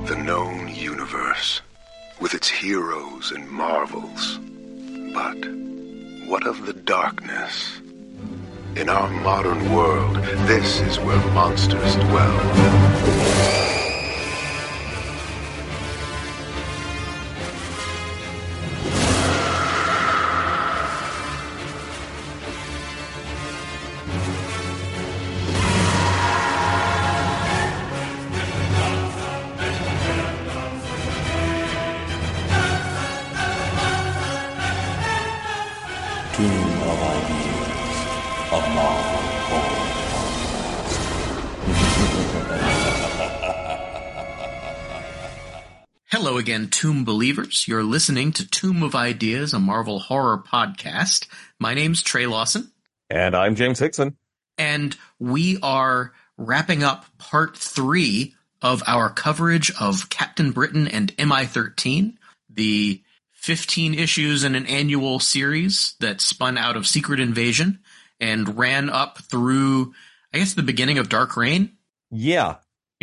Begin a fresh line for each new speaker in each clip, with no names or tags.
the known universe, with its heroes and marvels. But what of the darkness? In our modern world, this is where monsters dwell.
Hello again, Tomb Believers. You're listening to Tomb of Ideas, a Marvel horror podcast. My name's Trey Lawson.
And I'm James Hickson.
And we are wrapping up part 3 of our coverage of Captain Britain and MI-13, the 15 issues in an annual series that spun out of Secret Invasion and ran up through, I guess, the beginning of Dark Reign.
Yeah.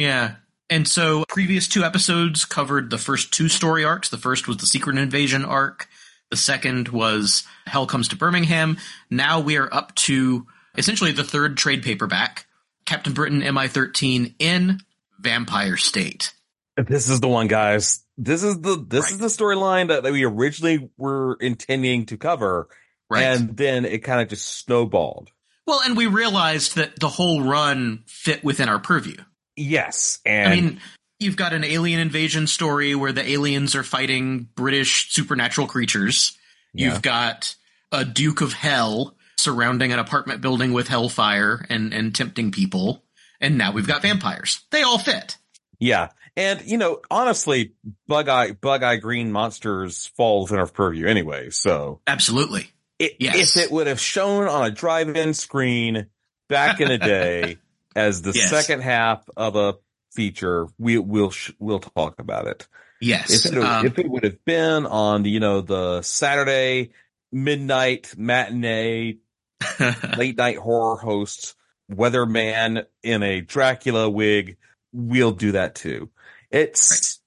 And so previous 2 episodes covered the first 2 story arcs. The first was the Secret Invasion arc. The second was Hell Comes to Birmingham. Now we are up to essentially the 3rd trade paperback, Captain Britain MI-13 in Vampire State.
This is the one, guys. This is the storyline that we originally were intending to cover. Right. And then it kind of just snowballed.
Well, and we realized that the whole run fit within our purview.
Yes, and
I mean, you've got an alien invasion story where the aliens are fighting British supernatural creatures. Yeah. You've got a Duke of Hell surrounding an apartment building with hellfire and tempting people. And now we've got vampires. They all fit.
Yeah. And, honestly, bug-eye green monsters fall within our purview anyway, so.
Absolutely.
If it would have shown on a drive-in screen back in the day as the second half of a feature, we'll talk about it.
Yes.
If it would have been on the Saturday midnight matinee late night horror host weatherman in a Dracula wig, we'll do that too. It's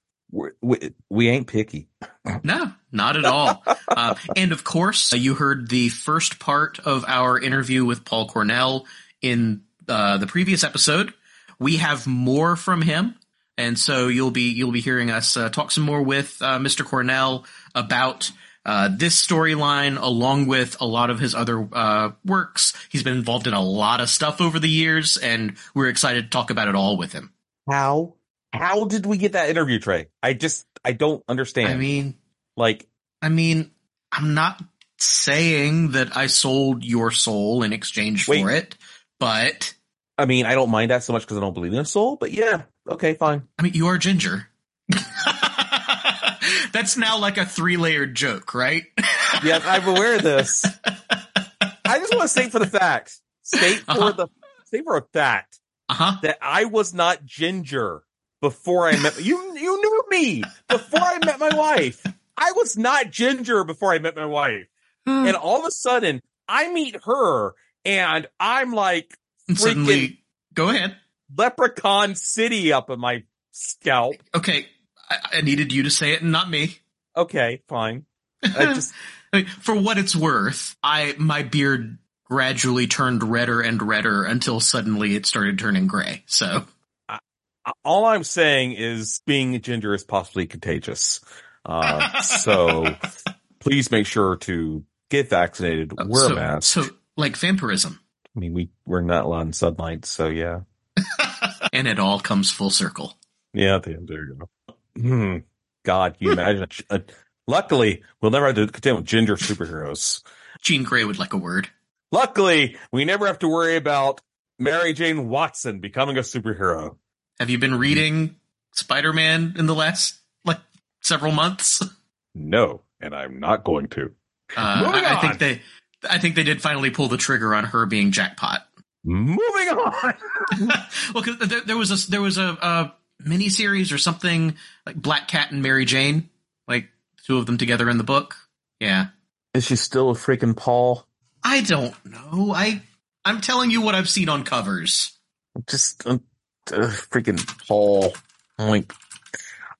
we ain't picky.
No, not at all. And of course, you heard the first part of our interview with Paul Cornell in the previous episode. We have more from him, and so you'll be hearing us talk some more with Mr. Cornell about this storyline, along with a lot of his other works. He's been involved in a lot of stuff over the years, and we're excited to talk about it all with him.
How did we get that interview, Trey? I don't understand.
I mean, I'm not saying that I sold your soul in exchange for it, but
I mean, I don't mind that so much because I don't believe in a soul, but yeah, okay, fine.
I mean, you are Ginger. That's now like a 3-layered joke, right?
Yes, I'm aware of this. I just want to state for a fact that I was not Ginger before I met you. You knew me before I met my wife. I was not Ginger before I met my wife, and all of a sudden I meet her, and I'm like,
suddenly, go ahead.
Leprechaun City up in my scalp.
Okay, I needed you to say it and not me.
Okay, fine.
I mean, for what it's worth, my beard gradually turned redder and redder until suddenly it started turning gray. So,
all I'm saying is being a ginger is possibly contagious. So please make sure to get vaccinated, wear a mask.
So, like vampirism.
I mean, we're not allowed in sunlight, so yeah.
And it all comes full circle.
Yeah, there you go. God, can you imagine? Luckily, we'll never have to contend with ginger superheroes.
Jean Grey would like a word.
Luckily, we never have to worry about Mary Jane Watson becoming a superhero.
Have you been reading Spider-Man in the last, several months?
No, and I'm not going to.
I think they did finally pull the trigger on her being Jackpot.
Moving on.
Well, 'cause there was a miniseries or something like Black Cat and Mary Jane, like 2 of them together in the book. Yeah.
Is she still a freaking Paul?
I don't know. I'm telling you what I've seen on covers.
Just freaking Paul. Like,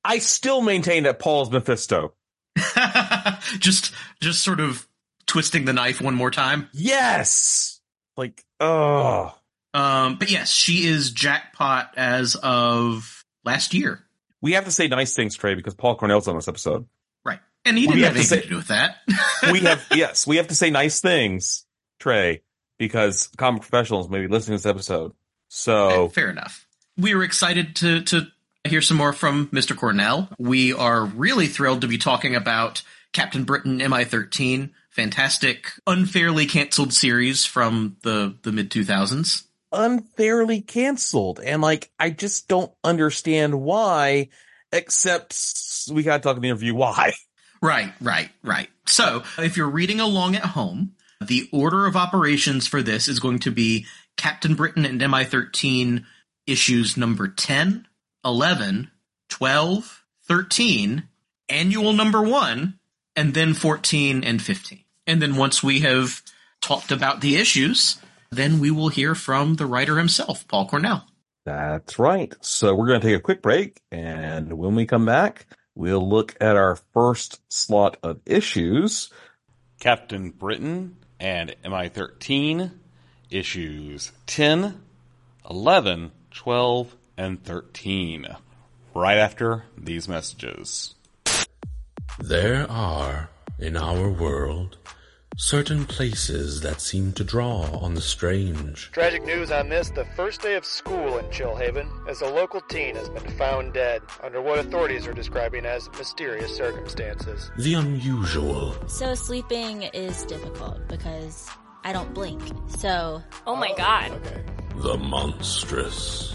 I still maintain that Paul's Mephisto.
just sort of twisting the knife one more time.
Yes. Like, oh.
But yes, she is jackpot as of last year.
We have to say nice things, Trey, because Paul Cornell's on this episode.
Right. And he didn't have anything to do with that.
we have to say nice things, Trey, because comic professionals may be listening to this episode. So
fair enough. We were excited to hear some more from Mr. Cornell. We are really thrilled to be talking about Captain Britain MI-13, fantastic, unfairly canceled series from the mid-2000s.
Unfairly canceled. And I just don't understand why, except we got to talk in the interview why.
Right. So if you're reading along at home, the order of operations for this is going to be Captain Britain and MI-13 issues number 10, 11, 12, 13, annual number 1, and then 14 and 15. And then once we have talked about the issues, then we will hear from the writer himself, Paul Cornell.
That's right. So we're going to take a quick break, and when we come back, we'll look at our first slot of issues.
Captain Britain and MI-13, issues 10, 11, 12, and 13. Right after these messages.
There are, in our world, certain places that seem to draw on the strange.
Tragic news on this, the first day of school in Chillhaven, as a local teen has been found dead under what authorities are describing as mysterious circumstances.
The unusual.
So sleeping is difficult because I don't blink. So...
Oh my god.
Okay.
The monstrous.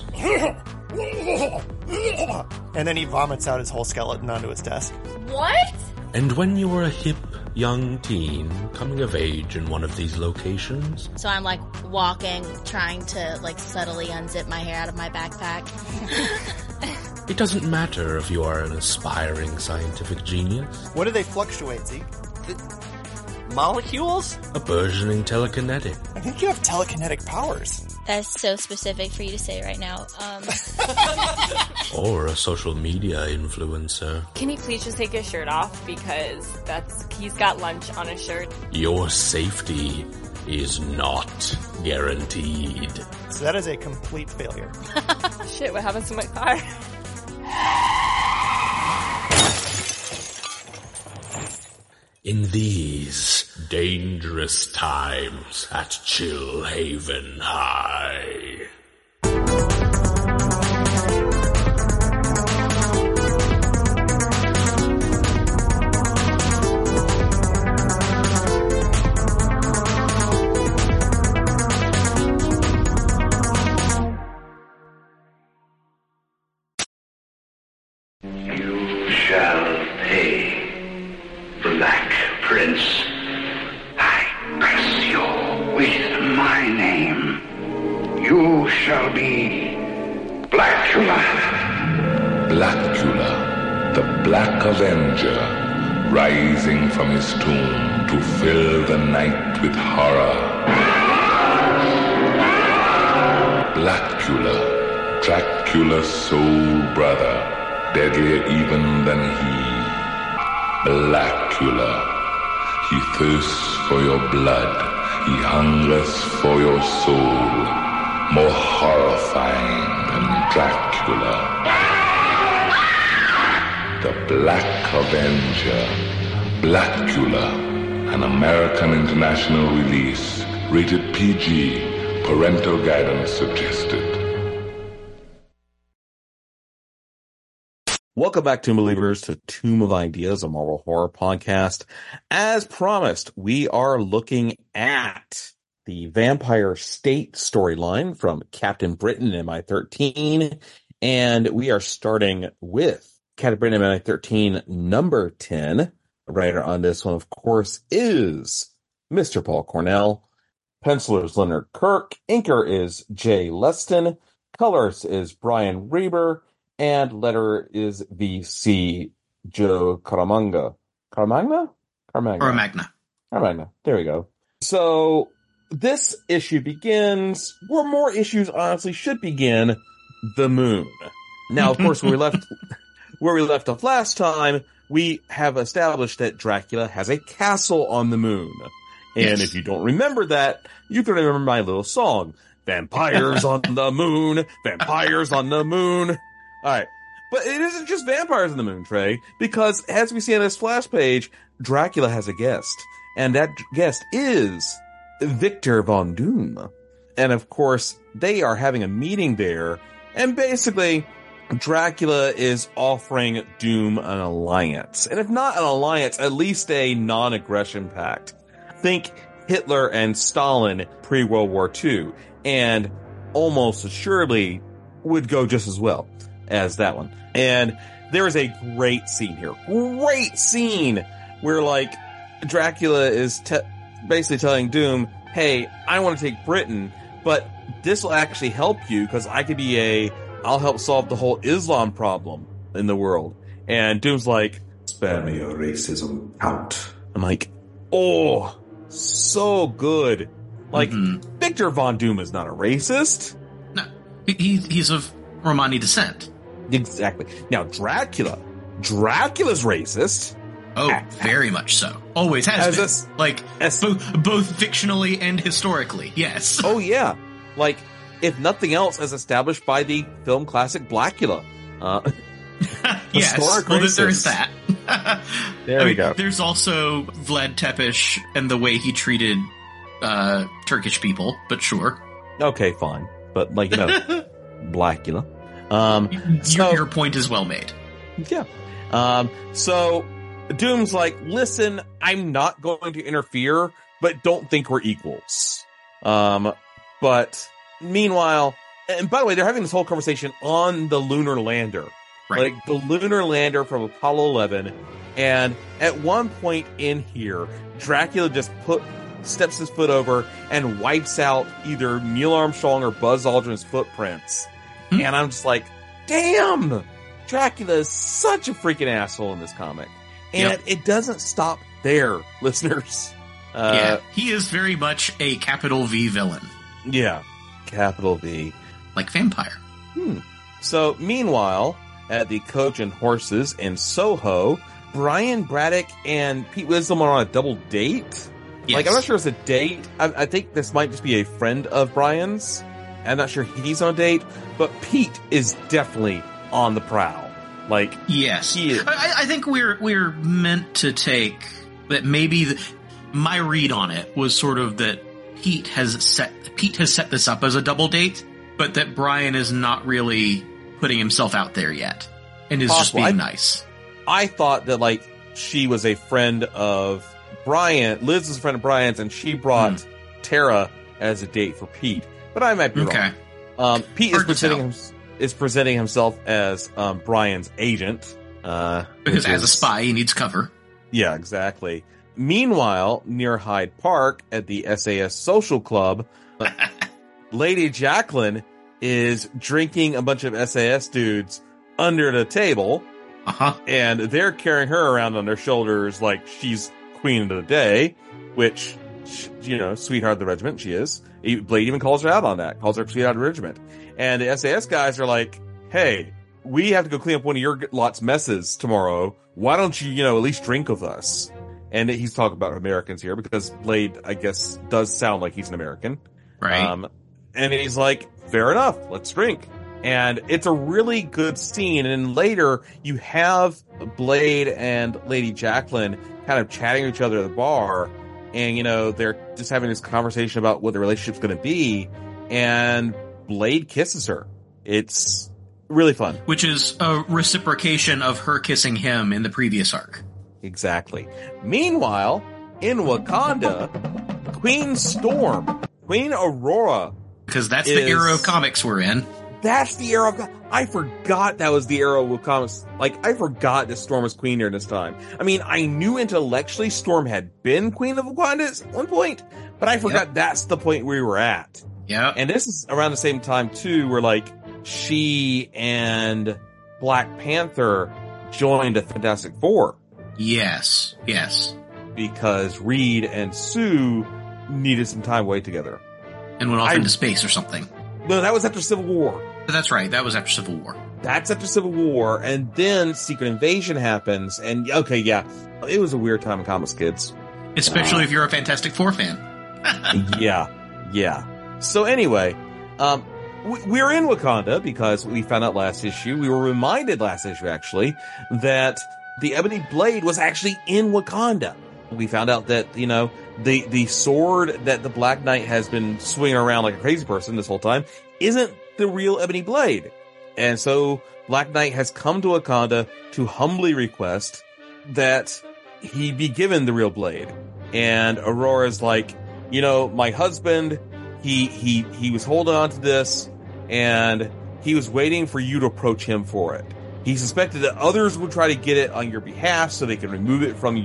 And then he vomits out his whole skeleton onto his desk.
What?
And when you were a hip, young teen coming of age in one of these locations...
So I'm walking, trying to subtly unzip my hair out of my backpack.
It doesn't matter if you are an aspiring scientific genius.
What do they fluctuate, Zeke? Molecules?
A burgeoning telekinetic.
I think you have telekinetic powers.
That's so specific for you to say right now.
Or a social media influencer.
Can he please just take his shirt off? Because he's got lunch on his shirt.
Your safety is not guaranteed.
So that is a complete failure.
Shit, what happens to my car?
In these dangerous times at Chillhaven High.
You shall pay, Black Prince. I curse you with my name. You shall be Blackula.
Blackula, the Black Avenger, rising from his tomb to fill the night with horror. Blackula, Dracula's soul brother, deadlier even than he. Blackula, he thirsts for your blood, he hungers for your soul, more horrifying than Dracula. The Black Avenger, Blackula, an American international release, rated PG, parental guidance suggested.
Welcome back, Tomb Believers, to Tomb of Ideas, a Marvel horror podcast. As promised, we are looking at the Vampire State storyline from Captain Britain and MI-13, and we are starting with Captain Britain and MI-13 number 10. The writer on this one, of course, is Mr. Paul Cornell. Penciler is Leonard Kirk. Inker is Jay Leston. Colorist is Brian Reber. And letterer is VC Joe Caramagna. Caramagna. There we go. So this issue begins where more issues honestly should begin. The moon. Now, of course, when we left where we left off last time, we have established that Dracula has a castle on the moon. And if you don't remember that, you can remember my little song. Vampires on the moon, vampires on the moon. Alright. But it isn't just vampires on the moon, Trey, because as we see on this flash page, Dracula has a guest. And that guest is Victor Von Doom. And of course, they are having a meeting there, and basically, Dracula is offering Doom an alliance. And if not an alliance, at least a non-aggression pact. Think Hitler and Stalin pre-World War II, and almost assuredly would go just as well as that one. And there is a great scene here. Great scene where, like, Dracula is basically telling Doom, hey, I want to take Britain, but this will actually help you because I'll help solve the whole Islam problem in the world. And Doom's like, spare me your racism, Count. I'm like, oh, so good. Like, Victor Von Doom is not a racist.
No, he's of Romani descent.
Exactly. Now, Dracula's racist.
Oh, very much so. Always has been. Both fictionally and historically, yes.
Oh, yeah. Like, if nothing else, as established by the film classic Blackula.
Yes, well, there's that.
There we go.
There's also Vlad Tepes and the way he treated Turkish people, but sure.
Okay, fine. But, like, you know, Blackula.
Your point is well made.
Yeah. So, Doom's like, listen, I'm not going to interfere, but don't think we're equals. But meanwhile, and by the way, they're having this whole conversation on the lunar lander.
Right.
Like the lunar lander from Apollo 11. And at one point in here, Dracula just steps his foot over and wipes out either Neil Armstrong or Buzz Aldrin's footprints. And I'm just like, damn! Dracula is such a freaking asshole in this comic. And it doesn't stop there, listeners.
Yeah, he is very much a capital V villain.
Yeah, capital V.
Like vampire.
So, meanwhile, at the Coach and Horses in Soho, Brian Braddock and Pete Wisdom are on a double date.
Yes.
Like, I'm not sure it's a date. I think this might just be a friend of Brian's. I'm not sure he's on a date, but Pete is definitely on the prowl. Like,
yes,
he is.
I think we're meant to take that. Maybe my read on it was sort of that Pete has set this up as a double date, but that Brian is not really putting himself out there yet and is just being nice.
I thought that, like, she was a friend of Brian. Liz is a friend of Brian's, and she brought Tara as a date for Pete. But I might be wrong. Pete is presenting himself as Brian's agent.
Because as a spy, he needs cover.
Yeah, exactly. Meanwhile, near Hyde Park at the SAS Social Club, Lady Jacqueline is drinking a bunch of SAS dudes under the table. And they're carrying her around on their shoulders like she's queen of the day, which, you know, sweetheart of the regiment she is. Blade even calls her out on that, calls her sweetheart of the regiment. And the SAS guys are like, hey, we have to go clean up one of your lot's messes tomorrow. Why don't you, at least drink with us? And he's talking about Americans here because Blade, I guess, does sound like he's an American.
Right.
And he's like, fair enough, let's drink. And it's a really good scene. And then later you have Blade and Lady Jacqueline kind of chatting to each other at the bar. And, they're just having this conversation about what the relationship's going to be. And Blade kisses her. It's really fun. Which
is a reciprocation of her kissing him in the previous arc.
Exactly. Meanwhile, in Wakanda, Queen Aurora.
Because that's the era of comics we're in.
That's the era of... I forgot that was the era of comics. Like, I forgot that Storm was queen during this time. I mean, I knew intellectually Storm had been queen of Wakanda at one point, but I forgot that's the point we were at.
Yeah.
And this is around the same time, too, where, like, she and Black Panther joined the Fantastic Four.
Yes.
Because Reed and Sue needed some time away together.
And went off into space or something.
No, that was after Civil War.
That's right. That was after Civil War.
That's after Civil War, and then Secret Invasion happens, and okay, yeah, it was a weird time in comics, kids.
Especially if you're a Fantastic Four fan.
Yeah. So anyway, we're in Wakanda because we found out last issue, we were reminded last issue actually, that the Ebony Blade was actually in Wakanda. We found out that, the sword that the Black Knight has been swinging around like a crazy person this whole time isn't the real Ebony Blade. And so Black Knight has come to Wakanda to humbly request that he be given the real blade. And Aurora's like, my husband, he was holding on to this and he was waiting for you to approach him for it. He suspected that others would try to get it on your behalf so they can remove it from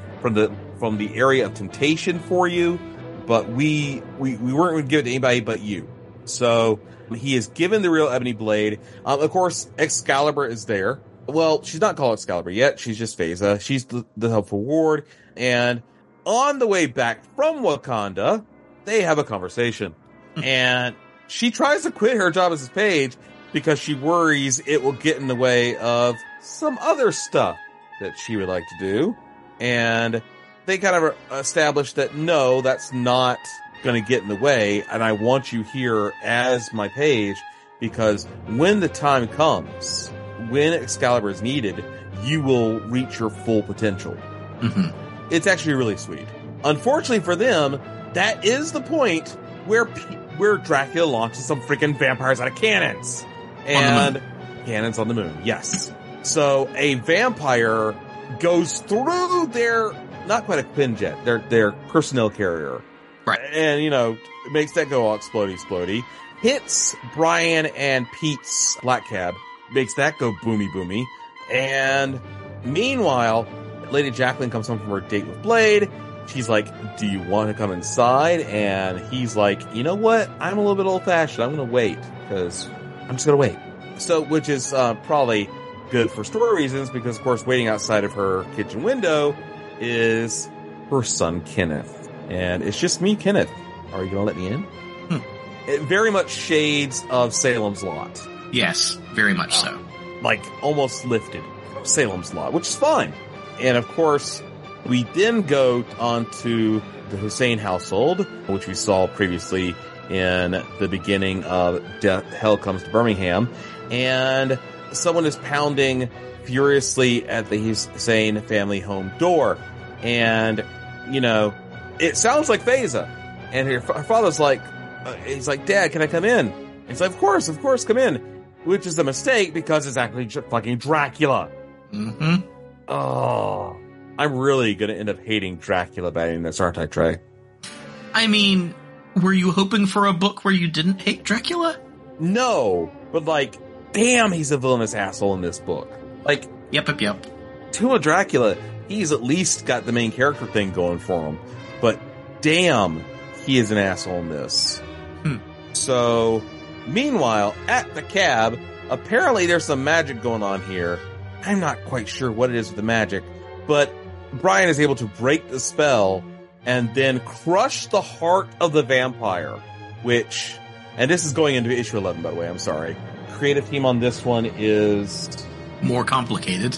the area of temptation for you. But we weren't going to give it to anybody but you. So he is given the real Ebony Blade. Of course, Excalibur is there. Well, she's not called Excalibur yet. She's just Phasa. She's the helpful ward. And on the way back from Wakanda, they have a conversation. And she tries to quit her job as a page because she worries it will get in the way of some other stuff that she would like to do. And they kind of establish that, no, that's not going to get in the way, and I want you here as my page, because when the time comes, when Excalibur is needed, you will reach your full potential.
Mm-hmm.
It's actually really sweet. Unfortunately for them, that is the point where Dracula launches some freaking vampires out of cannons. And cannons on the moon, yes. So a vampire goes through their, not quite a Quinjet, their personnel carrier.
Right.
And, makes that go all explodey. Hits Brian and Pete's black cab. Makes that go boomy. And meanwhile, Lady Jacqueline comes home from her date with Blade. She's like, do you want to come inside? And he's like, you know what? I'm a little bit old fashioned. I'm going to wait because I'm just going to wait. So, which is probably good for story reasons because, of course, waiting outside of her kitchen window is her son, Kenneth. And it's just me, Kenneth. Are you going to let me in? It very much shades of Salem's Lot.
Yes, very much so.
Like, almost lifted from Salem's Lot, which is fine. And, of course, we then go on to the Hussein household, which we saw previously in the beginning of Hell Comes to Birmingham. And someone is pounding furiously at the Hussein family home door. And, it sounds like Phasa. And her father's like, he's like, Dad, can I come in? And he's like, of course, come in. Which is a mistake because it's actually fucking Dracula.
Mm-hmm.
Oh, I'm really going to end up hating Dracula by the end of this, aren't I, Trey?
I mean, were you hoping for a book where you didn't hate Dracula?
No, but damn, he's a villainous asshole in this book.
Yep.
To a Dracula, he's at least got the main character thing going for him. But damn, he is an asshole in this. So, meanwhile, at the cab, apparently there's some magic going on here. I'm not quite sure what it is with the magic, but Brian is able to break the spell and then crush the heart of the vampire, which, and this is going into issue 11, by the way, I'm sorry. Creative team on this one is
more complicated.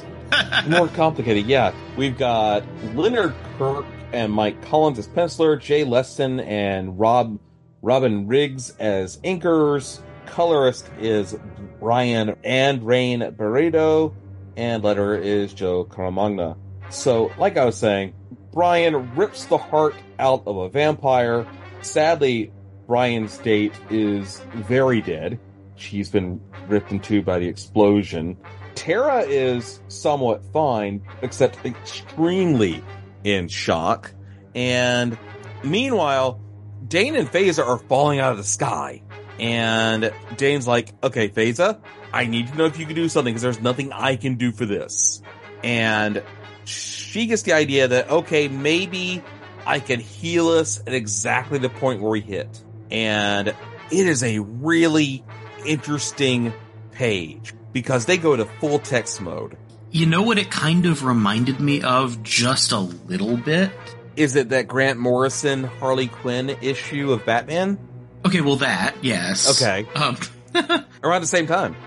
Yeah. We've got Leonard Kirk and Mike Collins as penciler, Jay Leston and Robin Riggs as inkers. Colorist is Brian and Rain Barredo, and letterer is Joe Caramagna. So, like I was saying, Brian rips the heart out of a vampire. Sadly, Brian's date is very dead. She's been ripped in two by the explosion. Tara is somewhat fine, except extremely in shock. And meanwhile, Dane and Phasa are falling out of the sky. And Dane's like, okay, Phasa, I need to know if you can do something because there's nothing I can do for this. And she gets the idea that, okay, maybe I can heal us at exactly the point where we hit. And it is a really interesting page because they go to full text mode.
You know what it kind of reminded me of just a little bit?
Is it that Grant Morrison Harley Quinn issue of Batman?
Okay, well that, yes.
Okay. Around the same time.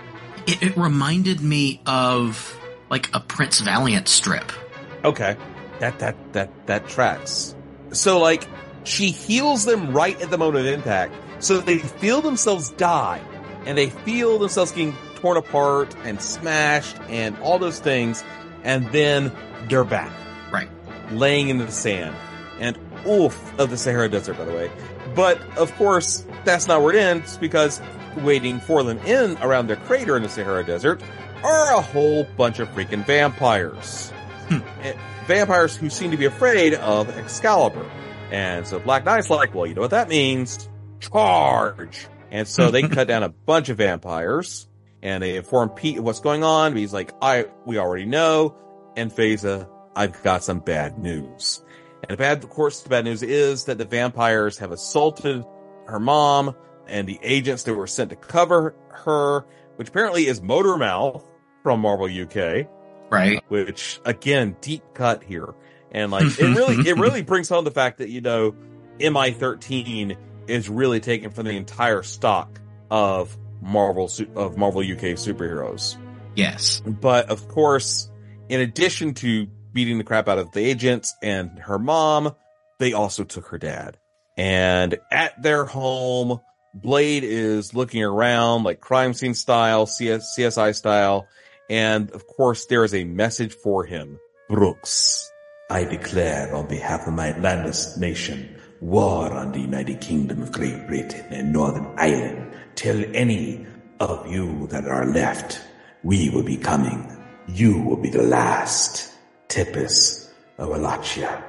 It reminded me of like a Prince Valiant strip.
Okay. That tracks. So like, she heals them right at the moment of impact, so they feel themselves die, and they feel themselves getting torn apart and smashed and all those things, and then they're back.
Right.
Laying into the sand. And oof, of the Sahara Desert, by the way. But, of course, that's not where it ends, because waiting for them in around their crater in the Sahara Desert are a whole bunch of freaking vampires. Vampires who seem to be afraid of Excalibur. And so Black Knight's like, well, you know what that means? Charge! And so they cut down a bunch of vampires, and they inform Pete of what's going on. He's like, we already know. And Feza, I've got some bad news. And the bad news is that the vampires have assaulted her mom and the agents that were sent to cover her, which apparently is Motormouth from Marvel UK.
Right.
Which, again, deep cut here. And like, it really brings home the fact that, you know, MI13 is really taken from the entire stock of Marvel UK superheroes.
Yes.
But of course, in addition to beating the crap out of the agents and her mom, they also took her dad. And at their home, Blade is looking around like crime scene style, CSI style. And of course, there is a message for him. Brooks, I declare on behalf of my landless nation, war on the United Kingdom of Great Britain and Northern Ireland. Tell any of you that are left, we will be coming. You will be the last. Tippus of Wallachia.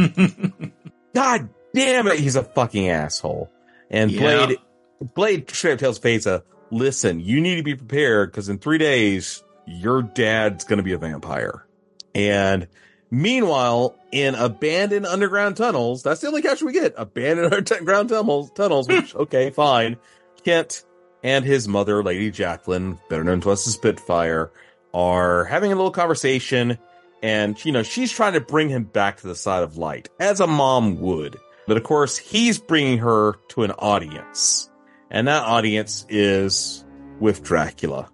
God damn it, he's a fucking asshole. And Blade straight up tells Feza, listen, you need to be prepared, because in 3 days, your dad's gonna be a vampire. And meanwhile, in abandoned underground tunnels, that's the only caption we get, abandoned underground tunnels, which, okay, fine. Kent and his mother, Lady Jacqueline, better known to us as Spitfire, are having a little conversation, and, you know, she's trying to bring him back to the side of light, as a mom would. But of course, he's bringing her to an audience. And that audience is with Dracula.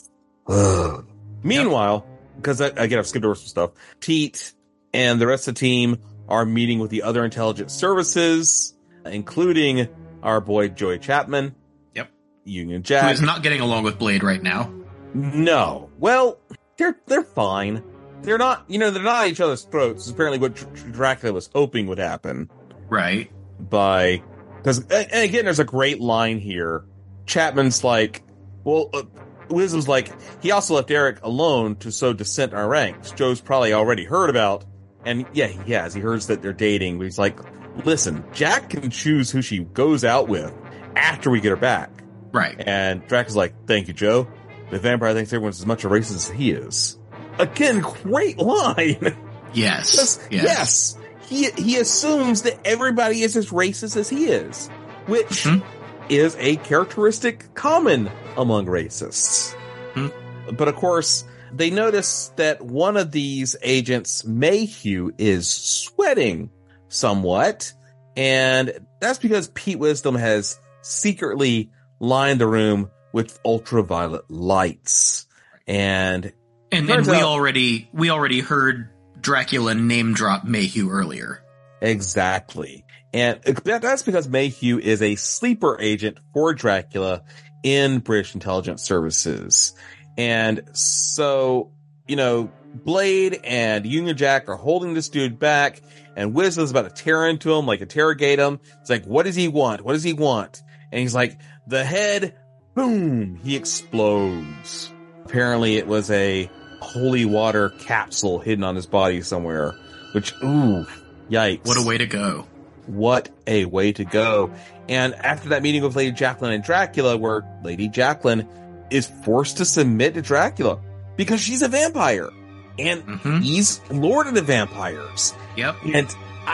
Meanwhile, because again, I've skipped over some stuff, Pete and the rest of the team are meeting with the other intelligence services, including our boy Joey Chapman.
Yep.
Union Jack.
Who is not getting along with Blade right now.
No. Well, they're fine. They're not, they're not at each other's throats. It's apparently what Dracula was hoping would happen.
Right.
Because, and again, there's a great line here. Chapman's like, well, Wisdom's like, he also left Eric alone to sow dissent in our ranks. Joe's probably already heard about, and yeah, he has. He hears that they're dating, but he's like, listen, Jack can choose who she goes out with after we get her back.
Right.
And Drac is like, thank you, Joe. The vampire thinks everyone's as much a racist as he is. Again, great line.
Yes.
Yes. He assumes that everybody is as racist as he is, which is a characteristic common among racists. But of course, they notice that one of these agents, Mayhew, is sweating somewhat, and that's because Pete Wisdom has secretly lined the room with ultraviolet lights. And
we already heard Dracula name drop Mayhew earlier.
Exactly. And that's because Mayhew is a sleeper agent for Dracula in British intelligence services. And so, Blade and Union Jack are holding this dude back, and Wisdom's about to tear into him, like interrogate him. It's like, what does he want? What does he want? And he's like, the head, boom, he explodes. Apparently it was a holy water capsule hidden on his body somewhere, which, ooh, yikes.
What a way to go.
What a way to go. And after that meeting with Lady Jacqueline and Dracula, where Lady Jacqueline is forced to submit to Dracula because she's a vampire and he's Lord of the Vampires.
Yep.
And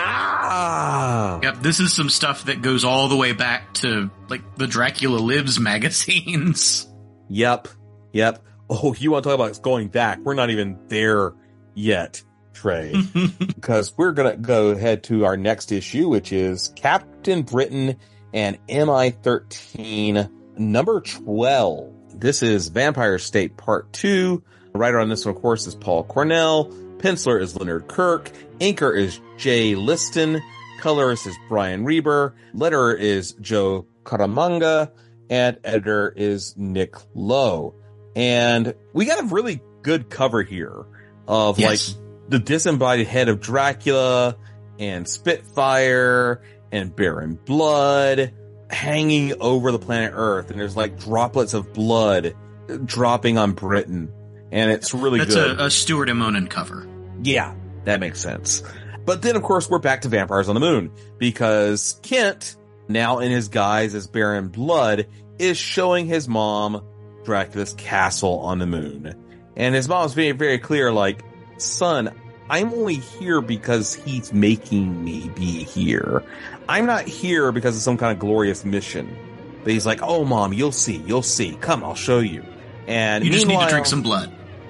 Yep, this is some stuff that goes all the way back to like the Dracula Lives magazines.
Yep. Oh, you want to talk about going back? We're not even there yet, Trey, because we're going to go ahead to our next issue, which is Captain Britain and MI13 number 12. This is Vampire State Part 2. Writer on this one, of course, is Paul Cornell. Penciler is Leonard Kirk. Inker is Jay Liston. Colorist is Brian Reber. Letterer is Joe Caramanga. And editor is Nick Lowe. And we got a really good cover here of like the disembodied head of Dracula and Spitfire and Baron Blood hanging over the planet Earth. And there's like droplets of blood dropping on Britain. And it's really good.
That's a Stuart Immonen cover.
Yeah, that makes sense. But then, of course, we're back to Vampires on the Moon because Kent, now in his guise as Baron Blood, is showing his mom Dracula's castle on the moon. And his mom's being very clear, like, son, I'm only here because he's making me be here. I'm not here because of some kind of glorious mission. But he's like, oh, Mom, you'll see. Come, I'll show you. And
you just need to drink some blood.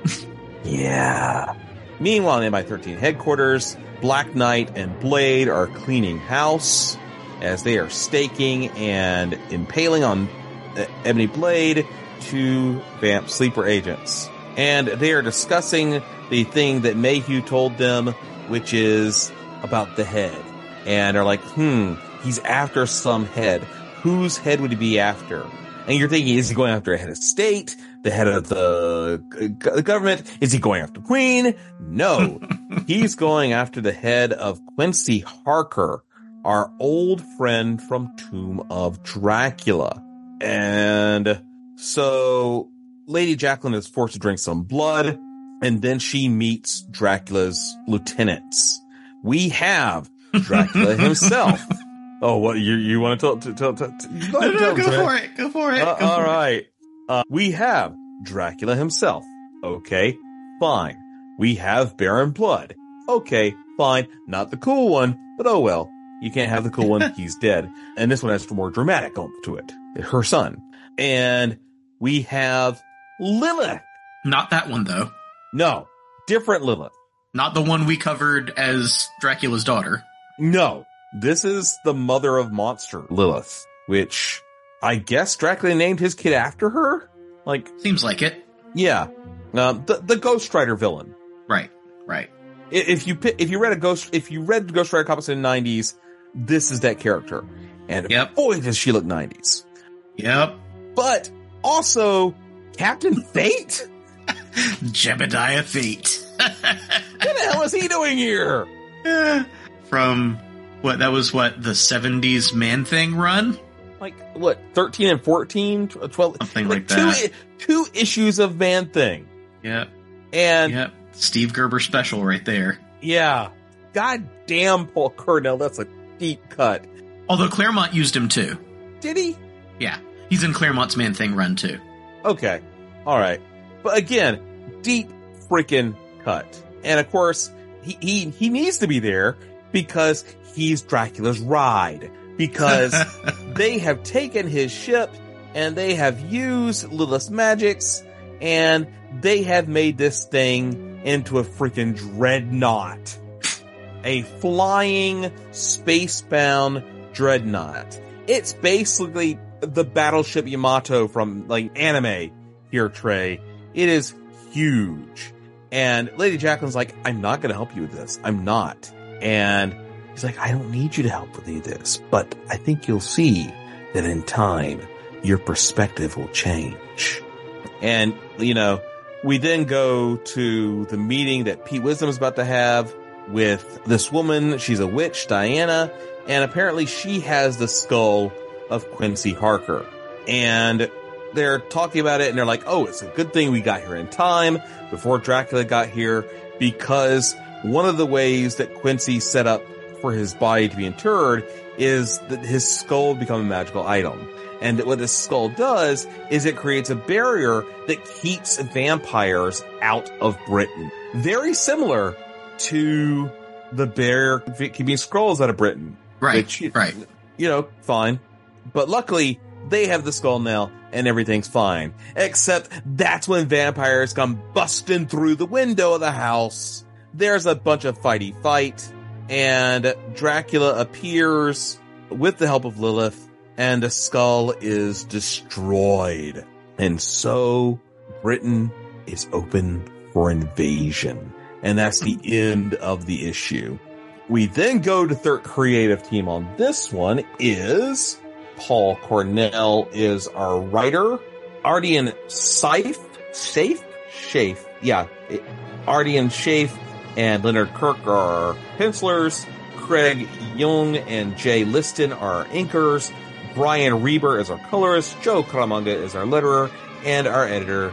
Yeah. Meanwhile, in MI13 headquarters, Black Knight and Blade are cleaning house as they are staking and impaling on Ebony Blade two Vamp sleeper agents. And they are discussing the thing that Mayhew told them, which is about the head. And they're like, he's after some head. Whose head would he be after? And you're thinking, is he going after a head of state? The head of the government? Is he going after Queen? No. He's going after the head of Quincy Harker, our old friend from Tomb of Dracula. And so Lady Jacqueline is forced to drink some blood, and then she meets Dracula's lieutenants. We have Dracula himself. Oh, what you want to tell? Go
for it.
All right. We have Dracula himself. Okay, fine. We have Baron Blood. Okay, fine. Not the cool one, but oh well. You can't have the cool one. He's dead. And this one has more dramatic oomph to it. Her son. And we have Lilith.
Not that one, though.
No. Different Lilith.
Not the one we covered as Dracula's daughter.
No. This is the mother of monster Lilith, which I guess Dracula named his kid after her? Like,
seems like it.
Yeah. The Ghost Rider villain.
Right.
If you read Ghost Rider comics in the 90s, this is that character. And boy, does she look 90s.
Yep.
But also Captain Fate?
Jebediah Fate.
What the hell is he doing here?
From that was the 70s Man-Thing run?
Like, what, 13 and 14? 12?
Something like that.
Two issues of Man-Thing.
Yep.
And
Steve Gerber special right there.
Yeah. God damn, Paul Cornell, that's a deep cut.
Although Claremont used him too.
Did he?
Yeah. He's in Claremont's Man-Thing run too.
Okay. All right. But again, deep freaking cut. And of course, he needs to be there because he's Dracula's ride. Because they have taken his ship and they have used Lilith's magics and they have made this thing into a freaking dreadnought. A flying, space-bound dreadnought. It's basically the battleship Yamato from, like, anime here, Trey. It is huge. And Lady Jacqueline's like, I'm not going to help you with this. I'm not. And he's like, I don't need you to help with this, but I think you'll see that in time, your perspective will change. And, we then go to the meeting that Pete Wisdom is about to have with this woman. She's a witch, Diana, and apparently she has the skull of Quincy Harker. And they're talking about it and they're like, oh, it's a good thing we got here in time before Dracula got here, because one of the ways that Quincy set up for his body to be interred is that his skull would become a magical item. And what this skull does is it creates a barrier that keeps vampires out of Britain. Very similar to the barrier keeping Skrulls out of Britain.
Right, right.
Fine. But luckily, they have the skull now, and everything's fine. Except that's when vampires come busting through the window of the house. There's a bunch of fight, and Dracula appears with the help of Lilith, and the skull is destroyed. And so Britain is open for invasion. And that's the end of the issue. We then go to third creative team on this one is Paul Cornell is our writer. Ardian Shafe. Yeah. Ardian Shafe and Leonard Kirk are our pencilers. Craig Young and Jay Liston are our inkers. Brian Reber is our colorist. Joe Caramanga is our letterer. And our editor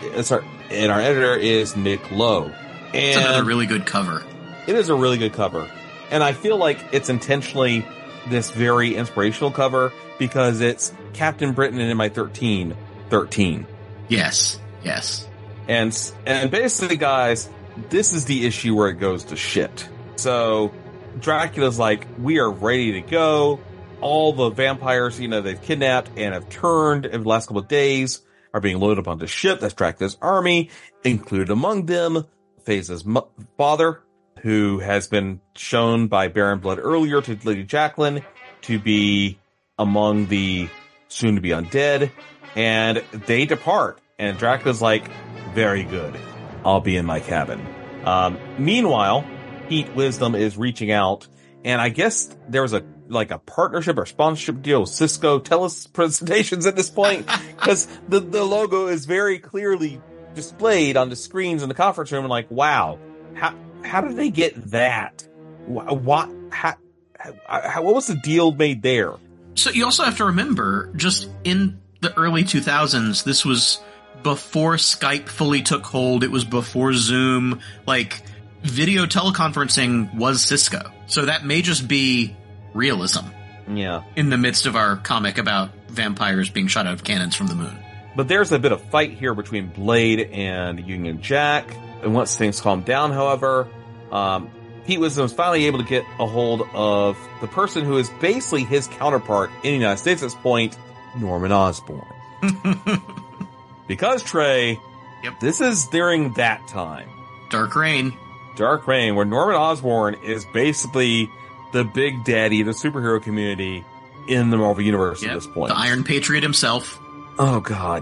is Nick Lowe. And
it's another really good cover.
It is a really good cover. And I feel like it's intentionally this very inspirational cover because it's Captain Britain and MI13.
Yes.
And basically, guys, this is the issue where it goes to shit. So Dracula's like, we are ready to go. All the vampires, they've kidnapped and have turned in the last couple of days are being loaded up onto the ship. That's Dracula's army, included among them Faye's father, who has been shown by Baron Blood earlier to Lady Jacqueline to be among the soon-to-be undead. And they depart. And Dracula's like, very good. I'll be in my cabin. Meanwhile, Pete Wisdom is reaching out. And I guess there was a partnership or sponsorship deal with Cisco TELUS presentations at this point. Because the logo is very clearly displayed on the screens in the conference room. And like, wow, how did they get that? What was the deal made there?
So you also have to remember, just in the early 2000s, this was before Skype fully took hold. It was before Zoom. Video teleconferencing was Cisco. So that may just be realism.
Yeah.
In the midst of our comic about vampires being shot out of cannons from the moon.
But there's a bit of fight here between Blade and Union Jack. And once things calm down, however, Pete Wisdom is finally able to get a hold of the person who is basically his counterpart in the United States at this point, Norman Osborn. Because, Trey, This is during that time.
Dark Reign,
where Norman Osborn is basically the big daddy of the superhero community in the Marvel Universe at this point.
The Iron Patriot himself.
Oh, God.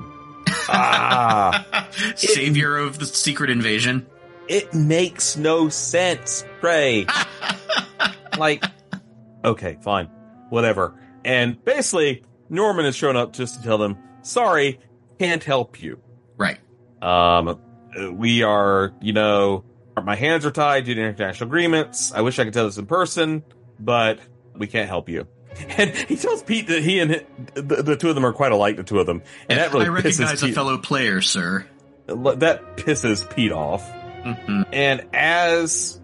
Savior of the Secret Invasion.
It makes no sense, Trey. Okay, fine. Whatever. And basically, Norman has shown up just to tell them, sorry, can't help you.
Right.
We are, my hands are tied due to international agreements. I wish I could tell this in person, but we can't help you. And he tells Pete that he and the two of them are quite alike, the two of them. And that really
I recognize
pisses
a fellow player, sir.
That pisses Pete off.
Mm-hmm.
And as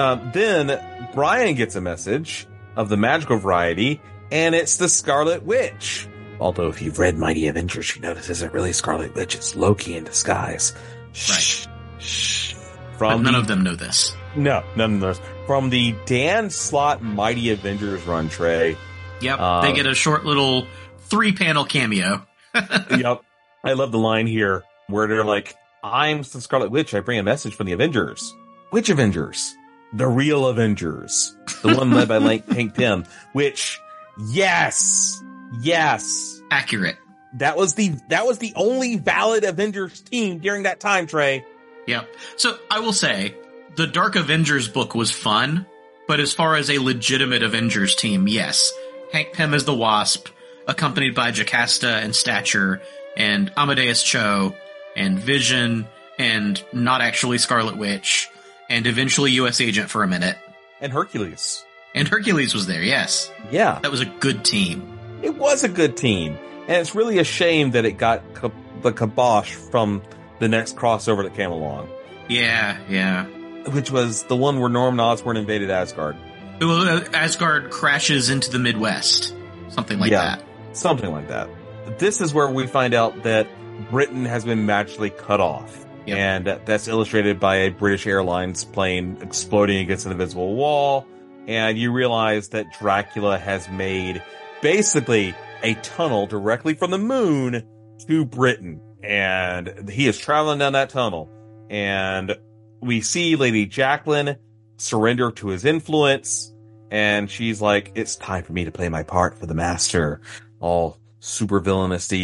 then Brian gets a message of the magical variety, and it's the Scarlet Witch. Although if you've read Mighty Avengers, you know this isn't really Scarlet Witch, it's Loki in disguise.
Right. But none of them know this.
No, none of those. From the Dan Slott Mighty Avengers run, Trey.
Yep, they get a short little 3-panel cameo.
Yep. I love the line here where they're like, I'm the Scarlet Witch, I bring a message from the Avengers. Which Avengers? The real Avengers. The one led by Hank Pym. Which, yes!
Accurate.
That was the only valid Avengers team during that time, Trey.
Yep. So I will say, the Dark Avengers book was fun, but as far as a legitimate Avengers team, yes. Hank Pym as the Wasp, accompanied by Jocasta and Stature, and Amadeus Cho, and Vision, and not actually Scarlet Witch, and eventually U.S. Agent for a minute.
And Hercules.
And Hercules was there, yes.
Yeah.
That was a good team.
It was a good team. And it's really a shame that it got the kibosh from the next crossover that came along.
Yeah.
Which was the one where Norman Osborn invaded Asgard.
Asgard crashes into the Midwest. Something like that.
Something like that. This is where we find out that Britain has been magically cut off. Yep. And that's illustrated by a British Airlines plane exploding against an invisible wall. And you realize that Dracula has made basically a tunnel directly from the moon to Britain. And he is traveling down that tunnel. And we see Lady Jacqueline surrender to his influence. And she's like, it's time for me to play my part for the master. All super villainousy.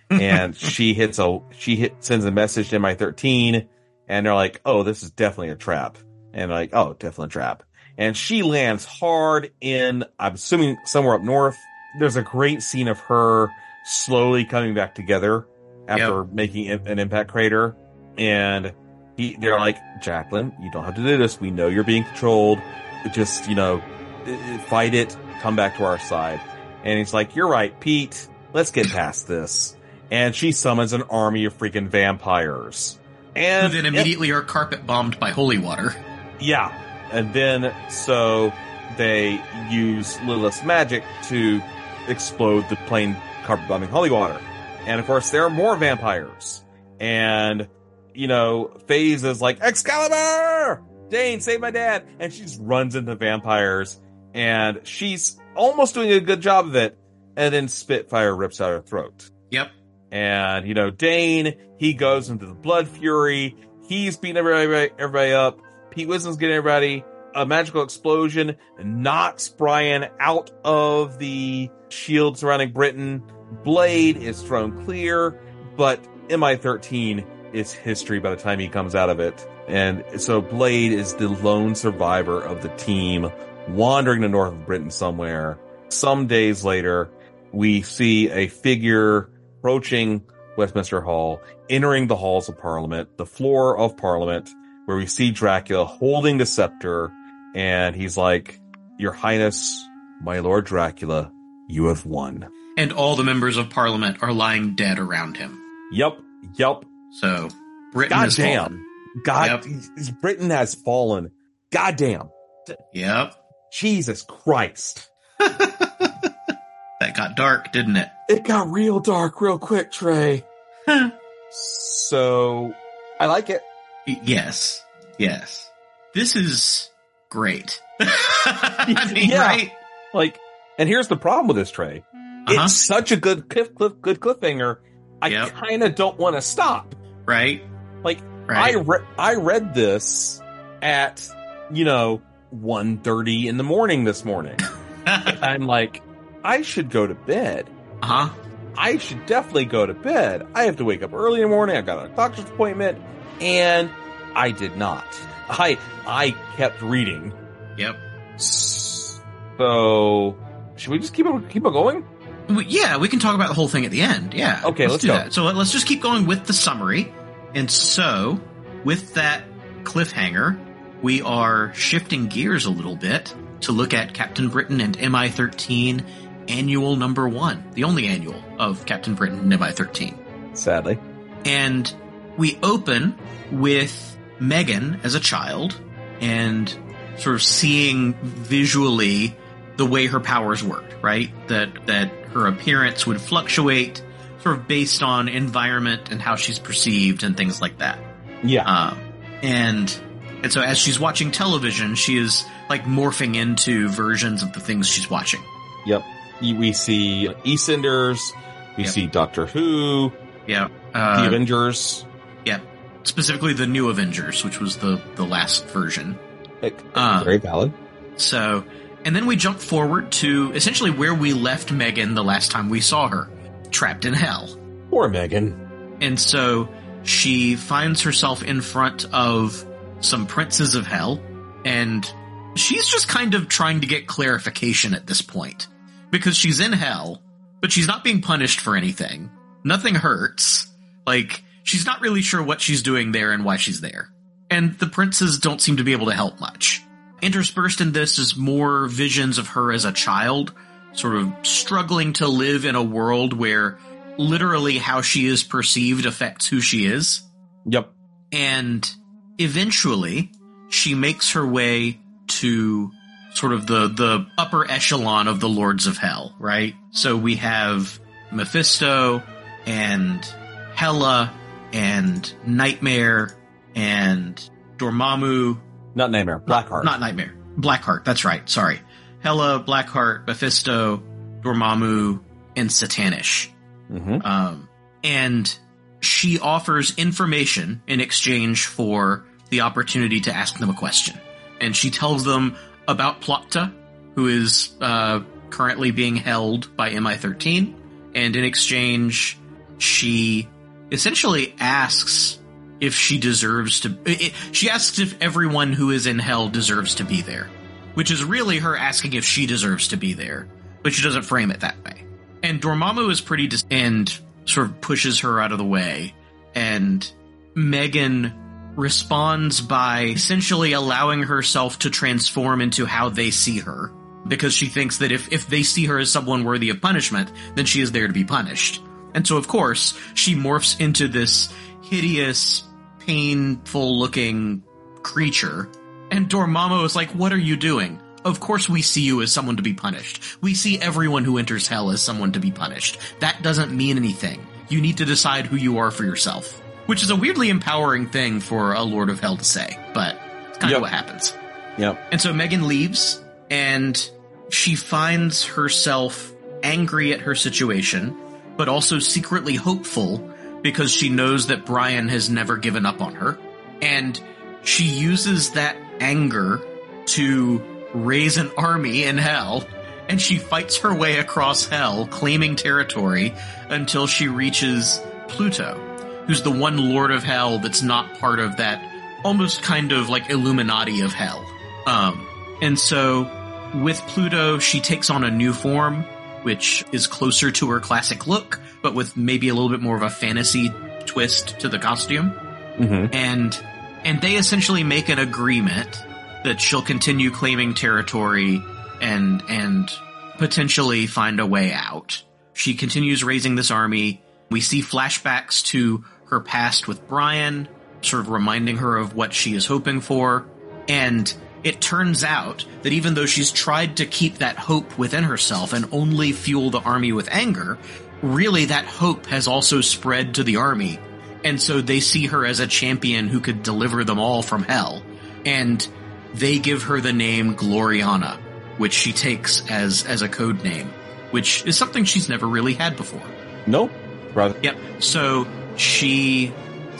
and sends a message to MI13, and they're like, "Oh, this is definitely a trap." And like, "Oh, definitely a trap." And she lands hard in, I'm assuming, somewhere up north. There's a great scene of her slowly coming back together after making an impact crater. And they're like, "Jacqueline, you don't have to do this. We know you're being controlled. Just, fight it. Come back to our side." And he's like, "You're right, Pete. Let's get past this." And she summons an army of freaking vampires. And
then immediately are carpet bombed by holy water.
Yeah. And then, so they use Lilith's magic to explode the plane carpet bombing holy water. And of course, there are more vampires. And, FaZe is like, "Excalibur! Dane, save my dad!" And she just runs into vampires. And she's almost doing a good job of it. And then Spitfire rips out her throat.
Yep.
And, Dane, he goes into the Blood Fury. He's beating everybody up. Pete Wisdom's getting everybody. A magical explosion knocks Brian out of the shield surrounding Britain. Blade is thrown clear, but MI13 is history by the time he comes out of it. And so Blade is the lone survivor of the team, wandering the north of Britain somewhere. Some days later, we see a figure approaching Westminster Hall, entering the halls of Parliament, the floor of Parliament, where we see Dracula holding the scepter, and he's like, "Your Highness, my Lord Dracula, you have won."
And all the members of Parliament are lying dead around him.
Yep.
So, Britain has fallen.
Britain has fallen. Goddamn.
Yep.
Jesus Christ.
That got dark, didn't it?
It got real dark real quick, Trey. So, I like it.
Yes. This is great. I mean, right?
Like, and here's the problem with this, Trey. It's such a good cliffhanger. I kind of don't want to stop.
Right.
Like, I read this at, 1:30 in the morning this morning. I'm like, I should go to bed. I should definitely go to bed. I have to wake up early in the morning. I got a doctor's appointment, and I did not. I kept reading.
Yep.
So, should we just keep on going?
Yeah, we can talk about the whole thing at the end. Yeah.
Okay, let's
do
go.
That. So let's just keep going with the summary. And so, with that cliffhanger, we are shifting gears a little bit to look at Captain Britain and MI13 Annual Number 1, the only annual of Captain Britain and MI13.
Sadly.
And we open with Megan as a child and sort of seeing visually the way her powers worked, right? That her appearance would fluctuate sort of based on environment and how she's perceived and things like that.
Yeah.
And so as she's watching television, she is like morphing into versions of the things she's watching.
Yep. We see EastEnders. We see Doctor Who.
Yeah.
The Avengers.
Yeah. Specifically the New Avengers, which was the last version.
Very valid.
So, and then we jump forward to essentially where we left Megan the last time we saw her, trapped in hell.
Poor Megan.
And so she finds herself in front of some princes of hell, and she's just kind of trying to get clarification at this point. Because she's in hell, but she's not being punished for anything. Nothing hurts. Like, she's not really sure what she's doing there and why she's there. And the princes don't seem to be able to help much. Interspersed in this is more visions of her as a child, sort of struggling to live in a world where literally how she is perceived affects who she is.
Yep.
And eventually, she makes her way to sort of the upper echelon of the Lords of Hell, right? So we have Mephisto and Hela and Nightmare and Dormammu.
Not Nightmare, Blackheart.
Not Nightmare. Blackheart, that's right, sorry. Hela, Blackheart, Mephisto, Dormammu, and Satanish.
Mm-hmm.
And she offers information in exchange for the opportunity to ask them a question. And she tells them about Plokta, who is currently being held by MI13, and in exchange, she essentially asks if she deserves to... She asks if everyone who is in hell deserves to be there, which is really her asking if she deserves to be there, but she doesn't frame it that way. And Dormammu is pretty... and sort of pushes her out of the way, and Megan responds by essentially allowing herself to transform into how they see her, because she thinks that if they see her as someone worthy of punishment, then she is there to be punished. And so, of course, she morphs into this hideous, painful-looking creature, and Dormammu is like, what are you doing? Of course we see you as someone to be punished. We see everyone who enters hell as someone to be punished. That doesn't mean anything. You need to decide who you are for yourself. Which is a weirdly empowering thing for a Lord of Hell to say, but it's kind of what happens.
Yep.
And so Megan leaves, and she finds herself angry at her situation, but also secretly hopeful because she knows that Brian has never given up on her. And she uses that anger to raise an army in hell, and she fights her way across hell, claiming territory until she reaches Pluto, who's the one Lord of Hell that's not part of that almost kind of like Illuminati of hell. And so with Pluto, she takes on a new form, which is closer to her classic look, but with maybe a little bit more of a fantasy twist to the costume.
Mm-hmm.
And they essentially make an agreement that she'll continue claiming territory and potentially find a way out. She continues raising this army. We see flashbacks to her past with Brian, sort of reminding her of what she is hoping for. And it turns out that even though she's tried to keep that hope within herself and only fuel the army with anger, really that hope has also spread to the army. And so they see her as a champion who could deliver them all from hell. And they give her the name Gloriana, which she takes as a code name, which is something she's never really had before.
Nope. Brother.
Yep. So she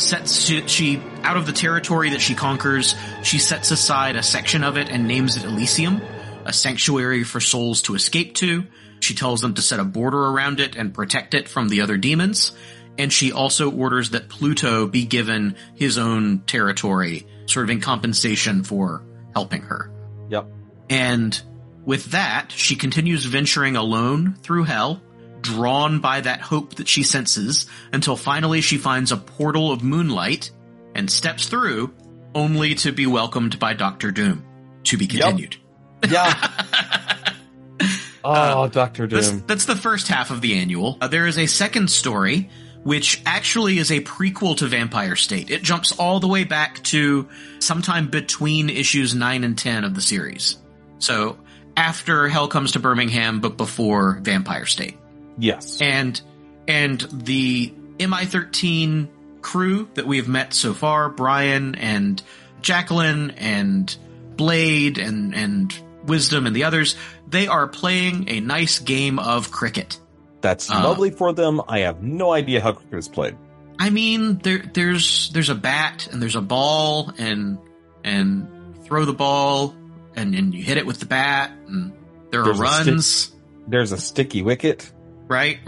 out of the territory that she conquers, she sets aside a section of it and names it Elysium, a sanctuary for souls to escape to. She tells them to set a border around it and protect it from the other demons. And she also orders that Pluto be given his own territory, sort of in compensation for helping her.
Yep.
And with that, she continues venturing alone through hell, drawn by that hope that she senses, until finally she finds a portal of moonlight and steps through, only to be welcomed by Dr. Doom. To be continued.
Yep. Yeah. Oh, Dr. Doom.
That's the first half of the annual. There is a second story, which actually is a prequel to Vampire State. It jumps all the way back to sometime between issues 9 and 10 of the series. So after Hell Comes to Birmingham, but before Vampire State.
Yes.
And the MI13 crew that we have met so far, Brian and Jacqueline and Blade and Wisdom and the others, they are playing a nice game of cricket.
That's lovely for them. I have no idea how cricket is played.
I mean, there's a bat and there's a ball and throw the ball and you hit it with the bat and there are runs.
There's a sticky wicket.
Right.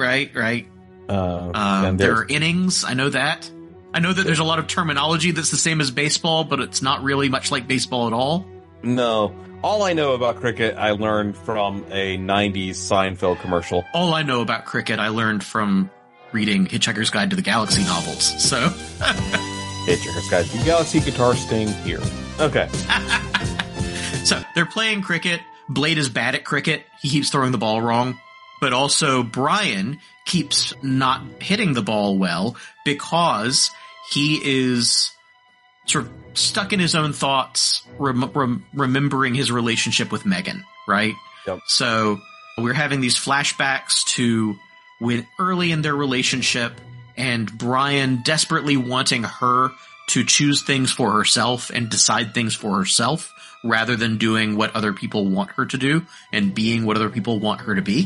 And
there are innings. I know that. I know that there's a lot of terminology that's the same as baseball, but it's not really much like baseball at all.
No. All I know about cricket, I learned from a 90s Seinfeld commercial.
All I know about cricket, I learned from reading Hitchhiker's Guide to the Galaxy novels. So,
Hitchhiker's Guide to the Galaxy, Guitar Sting, here. Okay.
So, they're playing cricket. Blade is bad at cricket. He keeps throwing the ball wrong. But also, Brian keeps not hitting the ball well because he is sort of stuck in his own thoughts, remembering his relationship with Megan, right?
Yep.
So we're having these flashbacks to when early in their relationship and Brian desperately wanting her to choose things for herself and decide things for herself rather than doing what other people want her to do and being what other people want her to be.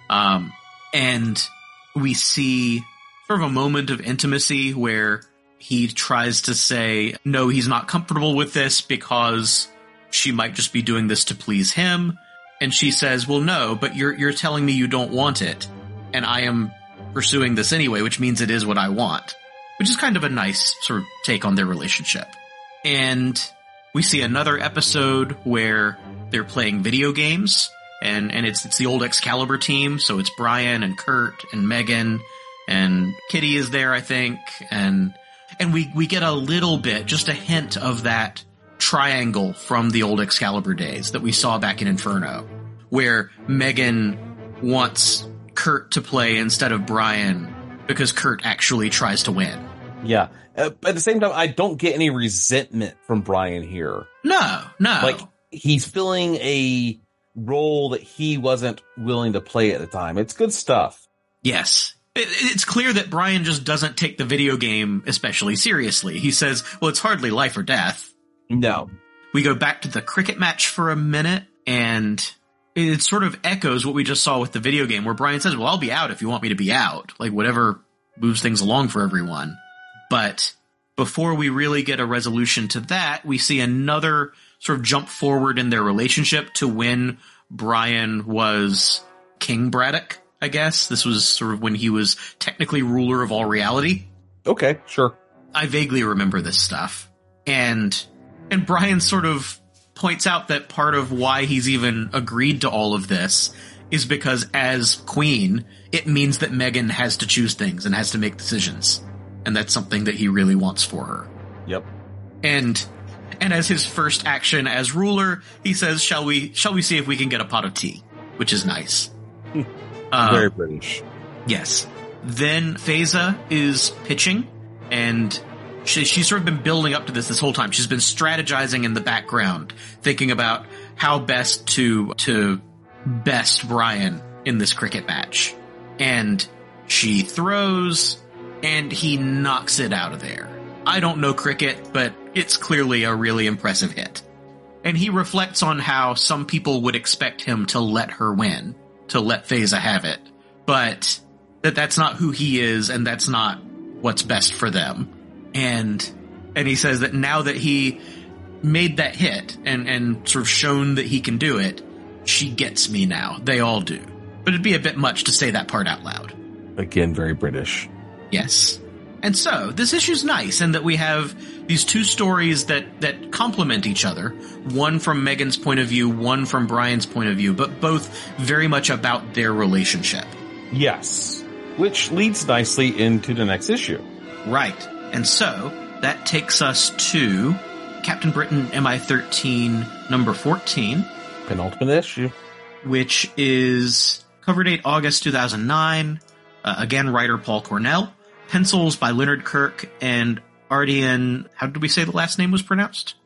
And we see sort of a moment of intimacy where he tries to say, no, he's not comfortable with this because she might just be doing this to please him. And she says, well, no, but you're telling me you don't want it. And I am pursuing this anyway, which means it is what I want. Which is kind of a nice sort of take on their relationship. And we see another episode where they're playing video games, and it's the old Excalibur team, so it's Brian and Kurt and Megan, and Kitty is there, I think, and we get a little bit, just a hint of that triangle from the old Excalibur days that we saw back in Inferno, where Megan wants Kurt to play instead of Brian because Kurt actually tries to win.
Yeah. At the same time, I don't get any resentment from Brian here.
No.
Like, he's filling a role that he wasn't willing to play at the time. It's good stuff.
Yes. It's clear that Brian just doesn't take the video game especially seriously. He says, well, it's hardly life or death.
No.
We go back to the cricket match for a minute, and it sort of echoes what we just saw with the video game, where Brian says, well, I'll be out if you want me to be out. Like, whatever moves things along for everyone. But before we really get a resolution to that, we see another sort of jump forward in their relationship to when Brian was King Braddock, I guess. This was sort of when he was technically ruler of all reality.
Okay, sure.
I vaguely remember this stuff. And Brian sort of points out that part of why he's even agreed to all of this is because as queen, it means that Megan has to choose things and has to make decisions. And that's something that he really wants for her.
Yep.
And as his first action as ruler, he says, shall we see if we can get a pot of tea? Which is nice.
Very British.
Yes. Then Faiza is pitching, and she's sort of been building up to this whole time. She's been strategizing in the background, thinking about how best to best Brian in this cricket match. And she throws, and he knocks it out of there. I don't know cricket, but it's clearly a really impressive hit. And he reflects on how some people would expect him to let her win, to let Faiza have it, but that's not who he is, and that's not what's best for them. And he says that now that he made that hit and sort of shown that he can do it, she gets me now. They all do. But it'd be a bit much to say that part out loud.
Again, very British.
Yes. And so, this issue's nice in that we have these two stories that complement each other. One from Megan's point of view, one from Brian's point of view, but both very much about their relationship.
Yes. Which leads nicely into the next issue.
Right. And so, that takes us to Captain Britain MI-13 number 14.
Penultimate issue.
Which is cover date August 2009. Again, writer Paul Cornell. Pencils by Leonard Kirk and Ardian. How did we say the last name was pronounced?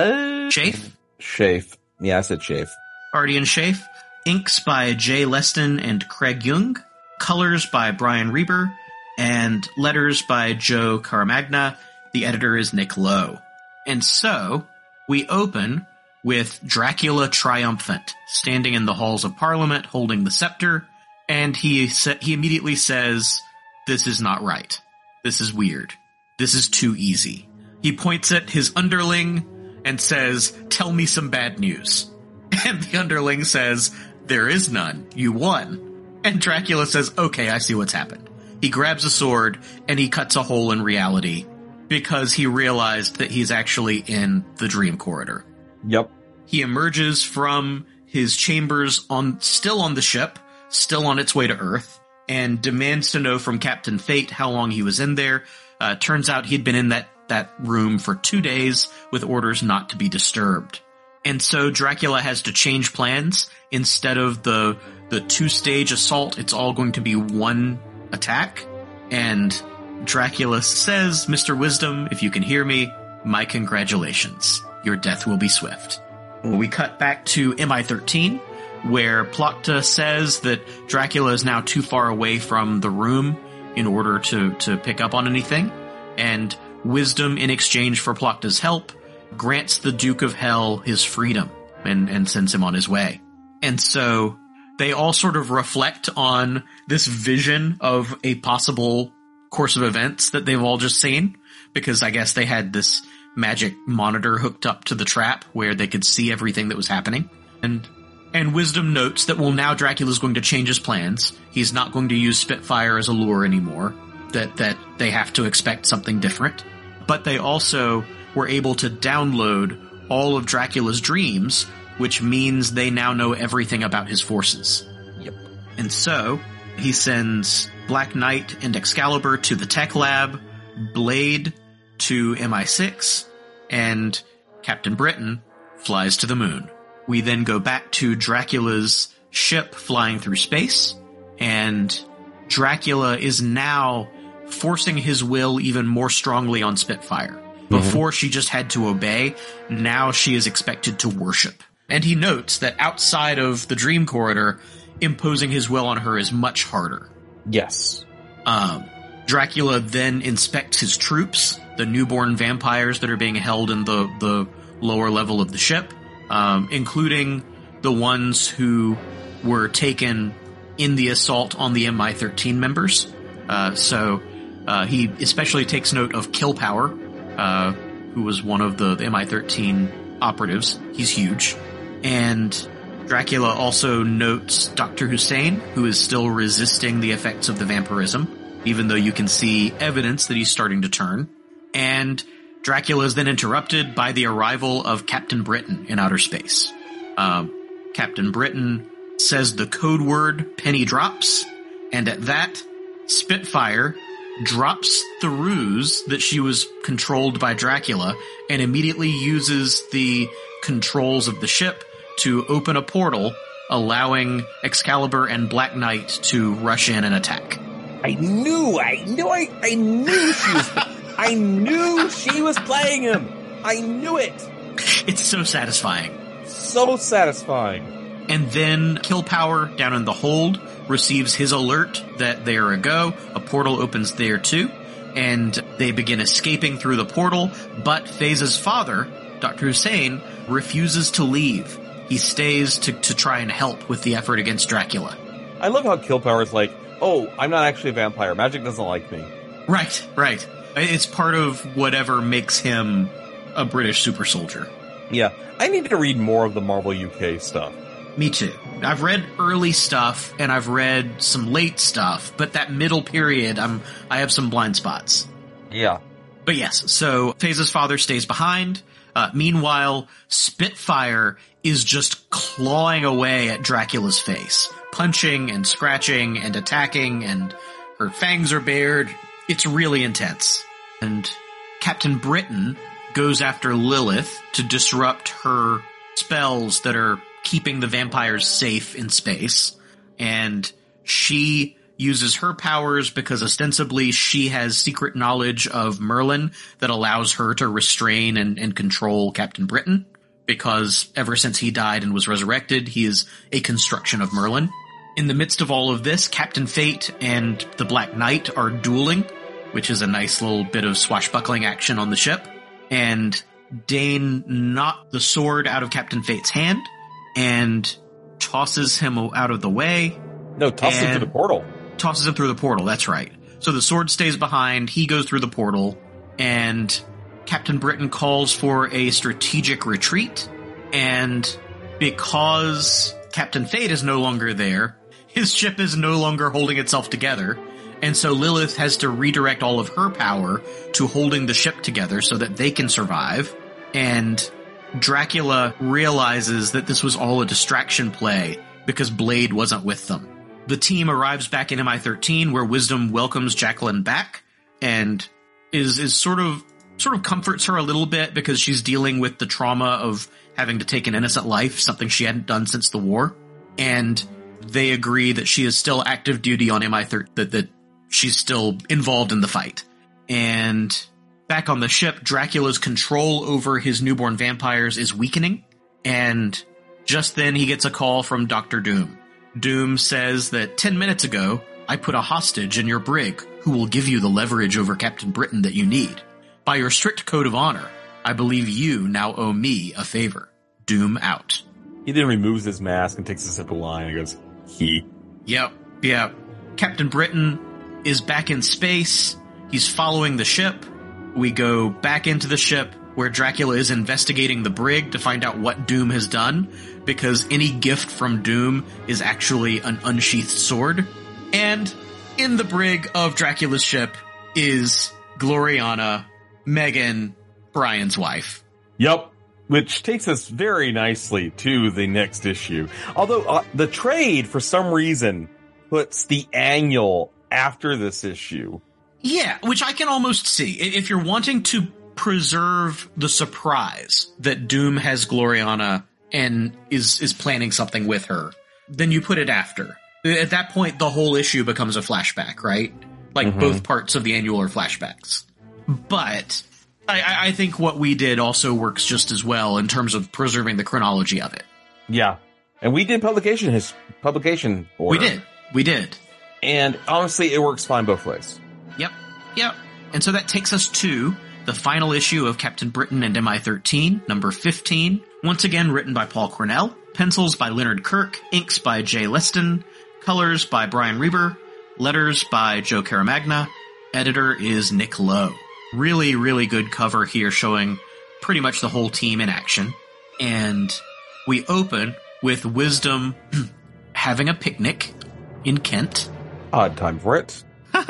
Shafe?
Shafe. Yeah, I said Shafe.
Ardian Shafe. Inks by Jay Leston and Craig Young. Colors by Brian Reber. And letters by Joe Caramagna. The editor is Nick Lowe. And so, we open with Dracula triumphant, standing in the halls of Parliament, holding the scepter, and he immediately says, "This is not right. This is weird. This is too easy." He points at his underling and says, "Tell me some bad news." And the underling says, "There is none. You won." And Dracula says, "Okay, I see what's happened." He grabs a sword and he cuts a hole in reality because he realized that he's actually in the Dream Corridor.
Yep.
He emerges from his chambers still on the ship, still on its way to Earth, and demands to know from Captain Fate how long he was in there. Turns out he'd been in that room for 2 days with orders not to be disturbed. And so Dracula has to change plans. Instead of the 2-stage assault, it's all going to be one attack. And Dracula says, "Mr. Wisdom, if you can hear me, my congratulations. Your death will be swift." We cut back to MI-13, where Plokta says that Dracula is now too far away from the room in order to pick up on anything. And Wisdom, in exchange for Plokta's help, grants the Duke of Hell his freedom and sends him on his way. And so they all sort of reflect on this vision of a possible course of events that they've all just seen, because I guess they had this magic monitor hooked up to the trap where they could see everything that was happening. And And Wisdom notes that, well, now Dracula's going to change his plans. He's not going to use Spitfire as a lure anymore, that they have to expect something different. But they also were able to download all of Dracula's dreams, which means they now know everything about his forces.
Yep.
And so he sends Black Knight and Excalibur to the tech lab, Blade to MI6, and Captain Britain flies to the moon. We then go back to Dracula's ship flying through space, and Dracula is now forcing his will even more strongly on Spitfire. Before she just had to obey, now she is expected to worship. And he notes that outside of the Dream Corridor, imposing his will on her is much harder.
Yes.
Dracula then inspects his troops, the newborn vampires that are being held in the lower level of the ship, including the ones who were taken in the assault on the MI-13 members. So he especially takes note of Killpower, who was one of the MI-13 operatives. He's huge. And Dracula also notes Dr. Hussein, who is still resisting the effects of the vampirism, even though you can see evidence that he's starting to turn. And Dracula is then interrupted by the arrival of Captain Britain in outer space. Captain Britain says the code word penny drops, and at that, Spitfire drops the ruse that she was controlled by Dracula and immediately uses the controls of the ship to open a portal, allowing Excalibur and Black Knight to rush in and attack.
I knew she was playing him. I knew it.
It's so satisfying.
So satisfying.
And then Killpower down in the hold receives his alert that they are a go. A portal opens there too, and they begin escaping through the portal, but FaZe's father, Dr. Hussein, refuses to leave. He stays to try and help with the effort against Dracula.
I love how Killpower is like, oh, I'm not actually a vampire. Magic doesn't like me.
Right. It's part of whatever makes him a British super soldier.
Yeah. I need to read more of the Marvel UK stuff.
Me too. I've read early stuff and I've read some late stuff, but that middle period, I have some blind spots.
Yeah.
But yes, so FaZe's father stays behind. Meanwhile, Spitfire is just clawing away at Dracula's face, punching and scratching and attacking, and her fangs are bared. It's really intense. And Captain Britain goes after Lilith to disrupt her spells that are keeping the vampires safe in space. And she uses her powers because ostensibly she has secret knowledge of Merlin that allows her to restrain and control Captain Britain, because ever since he died and was resurrected, he is a construction of Merlin. In the midst of all of this, Captain Fate and the Black Knight are dueling, which is a nice little bit of swashbuckling action on the ship. And Dane knocked the sword out of Captain Fate's hand and tosses him out of the way.
No, tosses him through the portal.
Tosses him through the portal, that's right. So the sword stays behind, he goes through the portal, and Captain Britain calls for a strategic retreat, and because Captain Fate is no longer there, his ship is no longer holding itself together, and so Lilith has to redirect all of her power to holding the ship together so that they can survive, and Dracula realizes that this was all a distraction play because Blade wasn't with them. The team arrives back in MI-13, where Wisdom welcomes Jacqueline back and is sort of comforts her a little bit because she's dealing with the trauma of having to take an innocent life, something she hadn't done since the war. And they agree that she is still active duty on MI-13, that she's still involved in the fight. And back on the ship, Dracula's control over his newborn vampires is weakening, and just then he gets a call from Dr. Doom. Doom says that 10 minutes ago, I put a hostage in your brig who will give you the leverage over Captain Britain that you need. By your strict code of honor, I believe you now owe me a favor. Doom out.
He then removes his mask and takes a sip of wine and goes, he.
Yep. Captain Britain is back in space. He's following the ship. We go back into the ship, where Dracula is investigating the brig to find out what Doom has done, because any gift from Doom is actually an unsheathed sword. And in the brig of Dracula's ship is Gloriana, Megan, Brian's wife.
Yep. Which takes us very nicely to the next issue. Although the trade, for some reason, puts the annual after this issue.
Yeah, which I can almost see. If you're wanting to preserve the surprise that Doom has Gloriana and is planning something with her, then you put it after. At that point, the whole issue becomes a flashback, right? Like, both parts of the annual are flashbacks. But I think what we did also works just as well in terms of preserving the chronology of it.
Yeah. And we did publication order.
We did.
And honestly, it works fine both ways.
Yep. And so that takes us to the final issue of Captain Britain and MI-13, number 15. Once again, written by Paul Cornell. Pencils by Leonard Kirk. Inks by Jay Leston. Colors by Brian Reber. Letters by Joe Caramagna. Editor is Nick Lowe. Really, really good cover here showing pretty much the whole team in action. And we open with Wisdom having a picnic in Kent.
Odd time for it.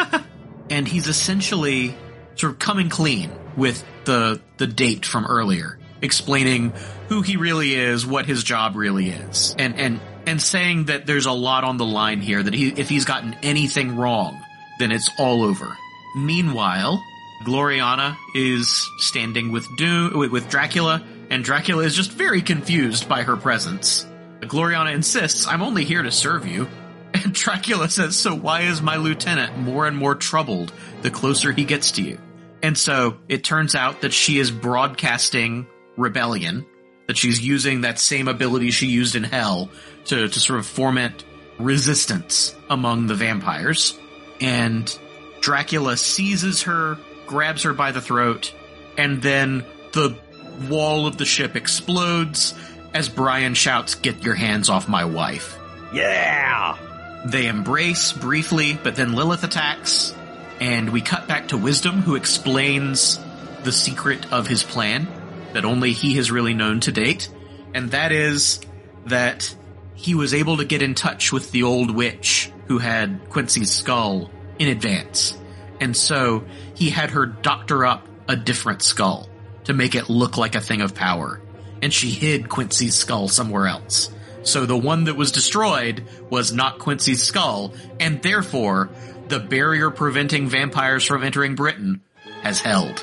And he's essentially sort of coming clean with the date from earlier, explaining who he really is, what his job really is, and saying that there's a lot on the line here, that if he's gotten anything wrong, then it's all over. Meanwhile, Gloriana is standing with Dracula, and Dracula is just very confused by her presence. Gloriana insists, "I'm only here to serve you." And Dracula says, "So why is my lieutenant more and more troubled the closer he gets to you?" And so it turns out that she is broadcasting rebellion, that she's using that same ability she used in Hell to sort of foment resistance among the vampires. And Dracula seizes her, grabs her by the throat, and then the wall of the ship explodes as Brian shouts, "Get your hands off my wife."
Yeah!
They embrace briefly, but then Lilith attacks, and we cut back to Wisdom, who explains the secret of his plan that only he has really known to date, and that is that he was able to get in touch with the old witch who had Quincy's skull in advance. And so he had her doctor up a different skull to make it look like a thing of power. And she hid Quincy's skull somewhere else. So the one that was destroyed was not Quincy's skull, and therefore the barrier preventing vampires from entering Britain has held.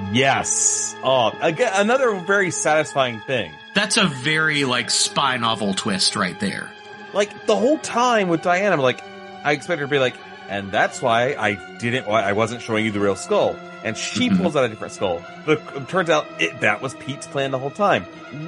Yes. Again, another very satisfying thing.
That's a very, spy novel twist right there.
Like, the whole time with Diana, I expected her to be like, and that's why I wasn't showing you the real skull. And she pulls out a different skull. But it turns out that was Pete's plan the whole time.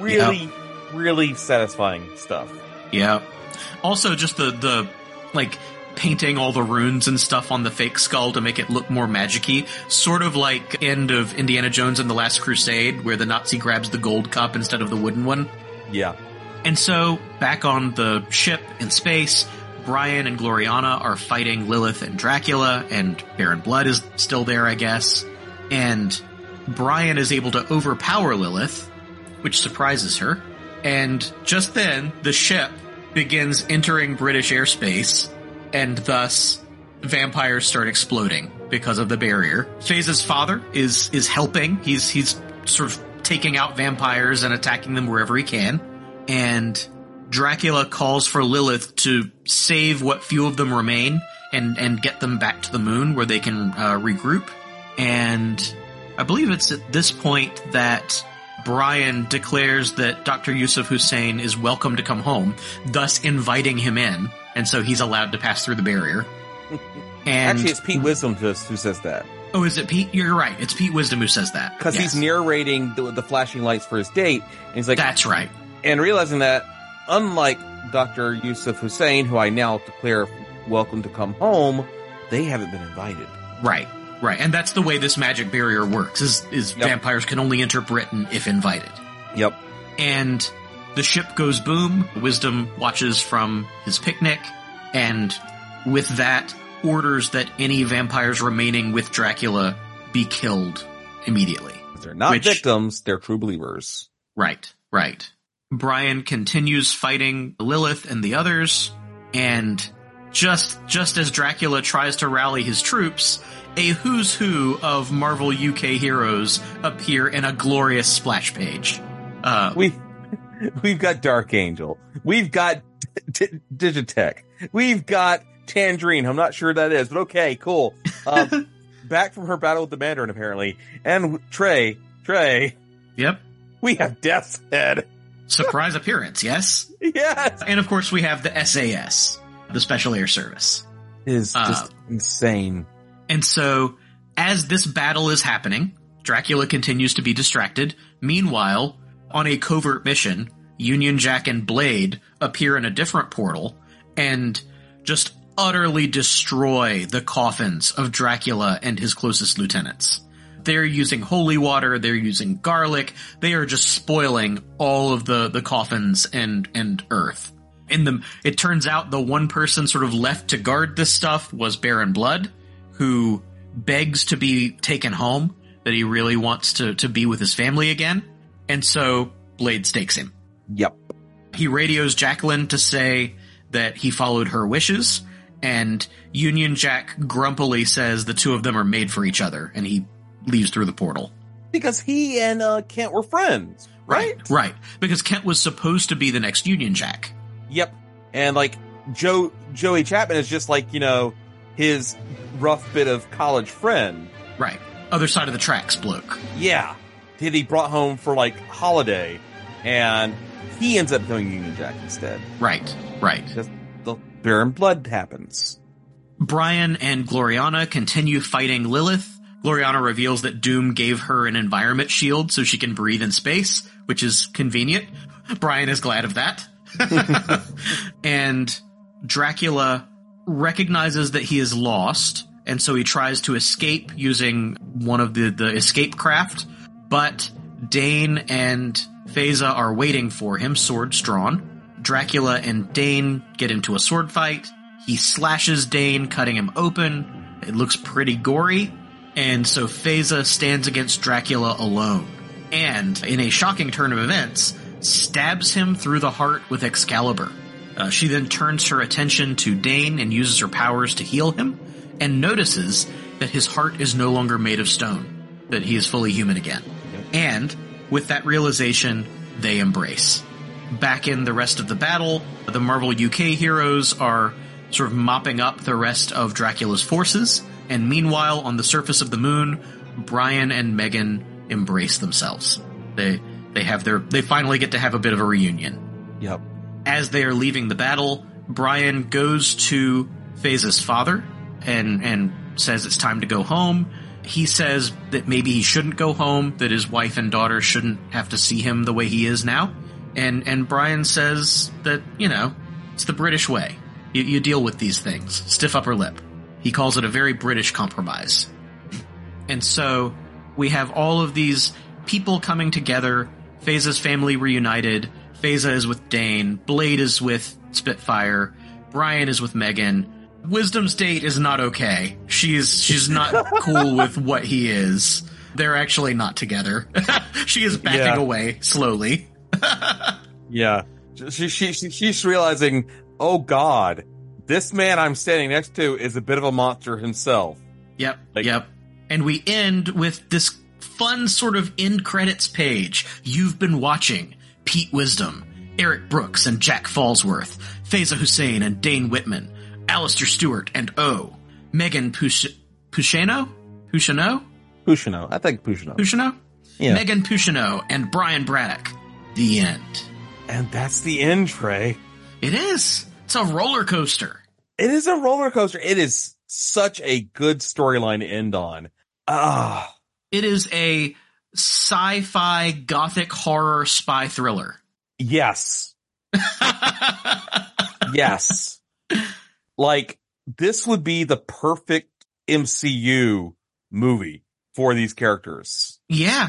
Really satisfying stuff.
Yeah. Also, just the painting all the runes and stuff on the fake skull to make it look more magic-y. Sort of like end of Indiana Jones and the Last Crusade, where the Nazi grabs the gold cup instead of the wooden one.
Yeah.
And so, back on the ship in space, Brian and Gloriana are fighting Lilith and Dracula, and Baron Blood is still there, I guess. And Brian is able to overpower Lilith, which surprises her. And just then, the ship begins entering British airspace, and thus vampires start exploding because of the barrier. Faye's father is helping. He's sort of taking out vampires and attacking them wherever he can. And Dracula calls for Lilith to save what few of them remain and get them back to the moon where they can regroup. And I believe it's at this point that Brian declares that Dr. Yusuf Hussein is welcome to come home, thus inviting him in, and so he's allowed to pass through the barrier. And
actually, it's Pete Wisdom who says that.
Oh, is it Pete? You're right. It's Pete Wisdom who says that.
Because he's narrating the flashing lights for his date, and he's like,
"That's right."
And realizing that, unlike Dr. Yusuf Hussein, who I now declare welcome to come home, they haven't been invited.
Right. And that's the way this magic barrier works, is vampires can only enter Britain if invited.
Yep.
And the ship goes boom. Wisdom watches from his picnic, and with that, orders that any vampires remaining with Dracula be killed immediately.
They're not victims, they're true believers.
Right. Brian continues fighting Lilith and the others, and just as Dracula tries to rally his troops, a who's who of Marvel UK heroes appear in a glorious splash page.
We've got Dark Angel. We've got Digitech. We've got Tangerine. I'm not sure who that is, but okay, cool. Back from her battle with the Mandarin, apparently. And Trey.
Yep.
We have Death's Head.
Surprise appearance, yes?
Yes.
And of course we have the SAS, the Special Air Service.
It is just insane.
And so, as this battle is happening, Dracula continues to be distracted. Meanwhile, on a covert mission, Union Jack and Blade appear in a different portal and just utterly destroy the coffins of Dracula and his closest lieutenants. They're using holy water, they're using garlic, they are just spoiling all of the coffins and earth. It turns out the one person sort of left to guard this stuff was Baron Blood, who begs to be taken home, that he really wants to be with his family again. And so Blade stakes him.
Yep.
He radios Jacqueline to say that he followed her wishes, and Union Jack grumpily says the two of them are made for each other, and he leaves through the portal.
Because he and Kent were friends, right?
Right. Because Kent was supposed to be the next Union Jack.
Yep. And Joey Chapman is just his rough bit of college friend.
Right. Other side of the tracks bloke.
Yeah. That he brought home for holiday, and he ends up doing Union Jack instead.
Right.
Just the Baron Blood happens.
Brian and Gloriana continue fighting Lilith. Gloriana reveals that Doom gave her an environment shield so she can breathe in space, which is convenient. Brian is glad of that. And Dracula recognizes that he is lost, and so he tries to escape using one of the escape craft, but Dane and Feza are waiting for him, swords drawn. Dracula and Dane get into a sword fight. He slashes Dane, cutting him open. It looks pretty gory, and so Feza stands against Dracula alone, and in a shocking turn of events, stabs him through the heart with Excalibur. She then turns her attention to Dane and uses her powers to heal him, and notices that his heart is no longer made of stone, that he is fully human again. Yep. And with that realization, they embrace. Back in the rest of the battle, the Marvel UK heroes are sort of mopping up the rest of Dracula's forces, and meanwhile, on the surface of the moon, Brian and Megan embrace themselves. They finally get to have a bit of a reunion.
Yep.
As they are leaving the battle, Brian goes to Feza's father and says it's time to go home. He says that maybe he shouldn't go home, that his wife and daughter shouldn't have to see him the way he is now. And Brian says that, it's the British way. You deal with these things. Stiff upper lip. He calls it a very British compromise. And so we have all of these people coming together. Feza's family reunited. Feza is with Dane. Blade is with Spitfire. Brian is with Megan. Wisdom's date is not okay. She's not cool with what he is. They're actually not together. She is backing away slowly.
Yeah. She's realizing, oh God, this man I'm standing next to is a bit of a monster himself.
Yep. And we end with this fun sort of end credits page. You've been watching Pete Wisdom, Eric Brooks and Jack Fallsworth, Feza Hussein and Dane Whitman, Alistair Stewart and O, Megan Pushano?
I think Pushano. Yeah.
Megan Pushano and Brian Braddock. The end.
And that's the end, Trey.
It is. It's a roller coaster.
It is a roller coaster. It is such a good storyline to end on.
It is a sci-fi gothic horror spy thriller.
Yes. Yes. This would be the perfect MCU movie for these characters.
Yeah.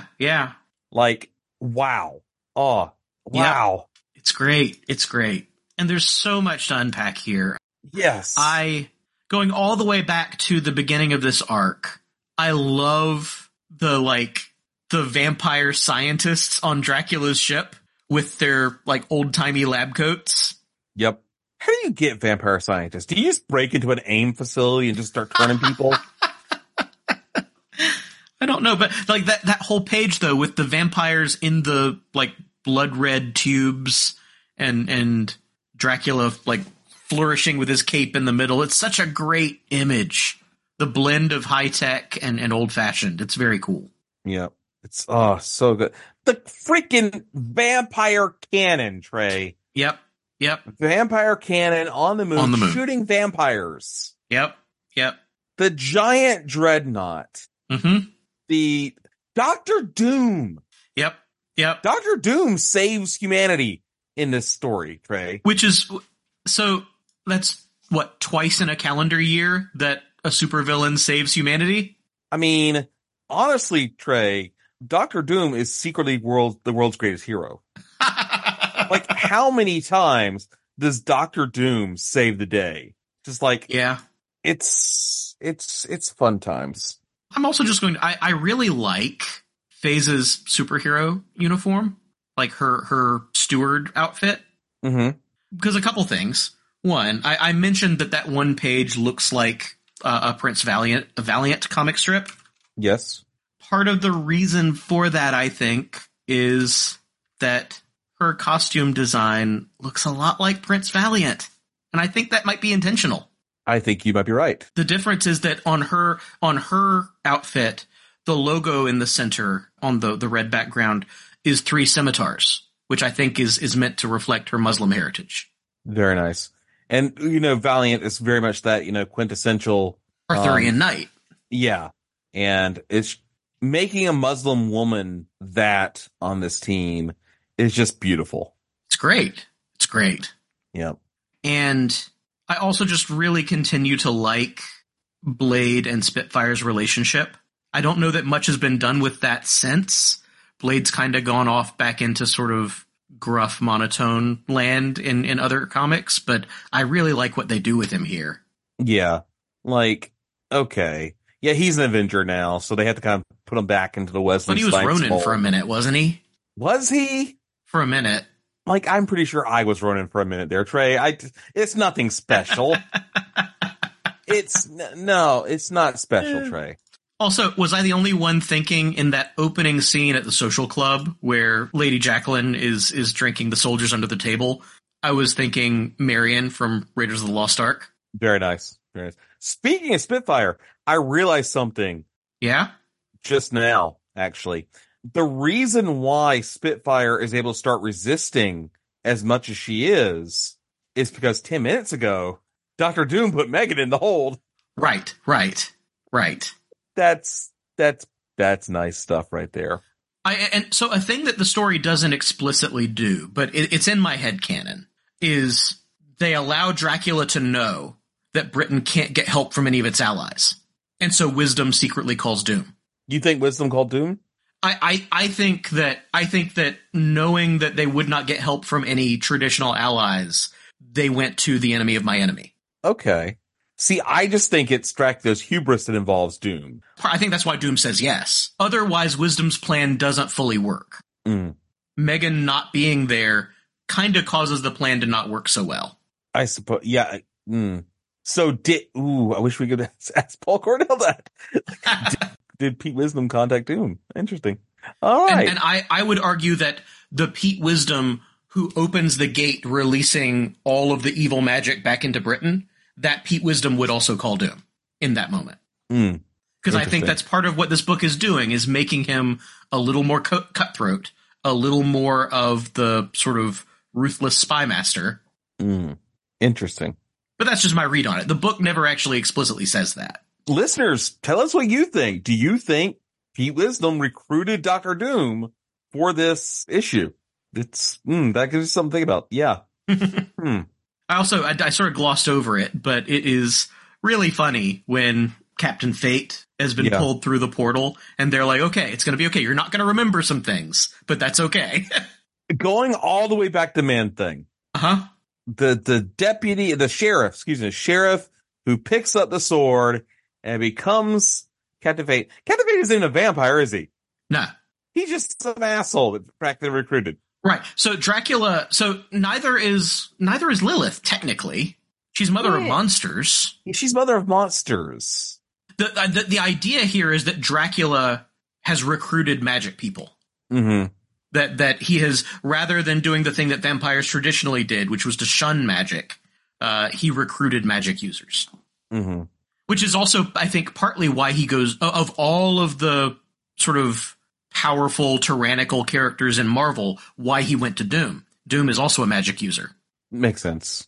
Wow. Oh, wow.
Yeah. It's great. And there's so much to unpack here.
Yes.
Going all the way back to the beginning of this arc, I love the the vampire scientists on Dracula's ship with their like old-timey lab coats.
Yep. How do you get vampire scientists? Do you just break into an AIM facility and just start turning people?
I don't know, but like that whole page though with the vampires in the like blood red tubes and Dracula like flourishing with his cape in the middle. It's such a great image. The blend of high tech and old fashioned. It's very cool.
Yep. It's so good. The freaking vampire cannon, Trey.
Yep.
Vampire cannon on the moon. Shooting vampires.
Yep.
The giant dreadnought.
Mm-hmm.
The Doctor Doom.
Yep.
Doctor Doom saves humanity in this story, Trey.
Which is, so that's what, twice in a calendar year that a supervillain saves humanity?
I mean, honestly, Trey, Doctor Doom is secretly the world's greatest hero. Like, how many times does Doctor Doom save the day? Just like,
yeah,
it's fun times.
I'm also just going to, I really like FaZe's superhero uniform, like her steward outfit.
Mm-hmm.
Because a couple things. One, I mentioned that one page looks like a a Valiant comic strip.
Yes.
Part of the reason for that, I think, is that her costume design looks a lot like Prince Valiant. And I think that might be intentional.
I think you might be right.
The difference is that on her outfit, the logo in the center on the red background is 3 scimitars, which I think is meant to reflect her Muslim heritage.
Very nice. And, Valiant is very much that, quintessential
Arthurian knight.
Yeah. And it's making a Muslim woman that on this team is just beautiful.
It's great.
Yep.
And I also just really continue to like Blade and Spitfire's relationship. I don't know that much has been done with that since. Blade's kind of gone off back into sort of gruff, monotone land in other comics, but I really like what they do with him here.
Yeah. Like, okay. Yeah, he's an Avenger now, so they have to kind of put him back into the Wesley Snipes.
But he was Ronin
mold.
for a minute, wasn't he?
Was he?
For a minute.
Like, I'm pretty sure I was Ronin for a minute there, Trey. It's nothing special. It's not special, Trey.
Also, was I the only one thinking in that opening scene at the social club where Lady Jacqueline is drinking the soldiers under the table? I was thinking Marion from Raiders of the Lost Ark.
Very nice. Very nice. Speaking of Spitfire, I realized something.
Yeah?
Just now, actually. The reason why Spitfire is able to start resisting as much as she is because 10 minutes ago, Dr. Doom put Megan in the hold.
Right.
That's nice stuff right there.
And so a thing that the story doesn't explicitly do, but it's in my headcanon, is they allow Dracula to know that Britain can't get help from any of its allies. And so Wisdom secretly calls Doom.
You think Wisdom called Doom?
I think that knowing that they would not get help from any traditional allies, they went to the enemy of my enemy.
Okay. See, I just think it's Dracula's hubris that involves Doom.
I think that's why Doom says yes. Otherwise, Wisdom's plan doesn't fully work. Megan not being there kind of causes the plan to not work so well.
I suppose, yeah. So I wish we could ask Paul Cornell that. Did Pete Wisdom contact Doom? Interesting. All right.
And I would argue that the Pete Wisdom who opens the gate releasing all of the evil magic back into Britain, that Pete Wisdom would also call Doom in that moment. Because I think that's part of what this book is doing, is making him a little more cutthroat, a little more of the sort of ruthless spy master.
Interesting.
But that's just my read on it. The book never actually explicitly says that.
Listeners, tell us what you think. Do you think Pete Wisdom recruited Dr. Doom for this issue? It's that gives you something to think about. Yeah.
I sort of glossed over it, but it is really funny when Captain Fate has been pulled through the portal and they're like, okay, it's going to be okay. You're not going to remember some things, but that's okay.
Going all the way back to Man-Thing.
Uh-huh.
The sheriff who picks up the sword and becomes Captain Fate. Captain Fate isn't even a vampire, is he?
No.
He's just some asshole that practically recruited.
Right. So Dracula. So neither is Lilith technically. She's mother of monsters.
She's mother of monsters.
The idea here is that Dracula has recruited magic people.
Mm-hmm.
That he has, rather than doing the thing that vampires traditionally did, which was to shun magic, he recruited magic users.
Mm-hmm.
Which is also, I think, partly why he goes, of all of the sort of powerful, tyrannical characters in Marvel, why he went to Doom. Doom is also a magic user.
Makes sense.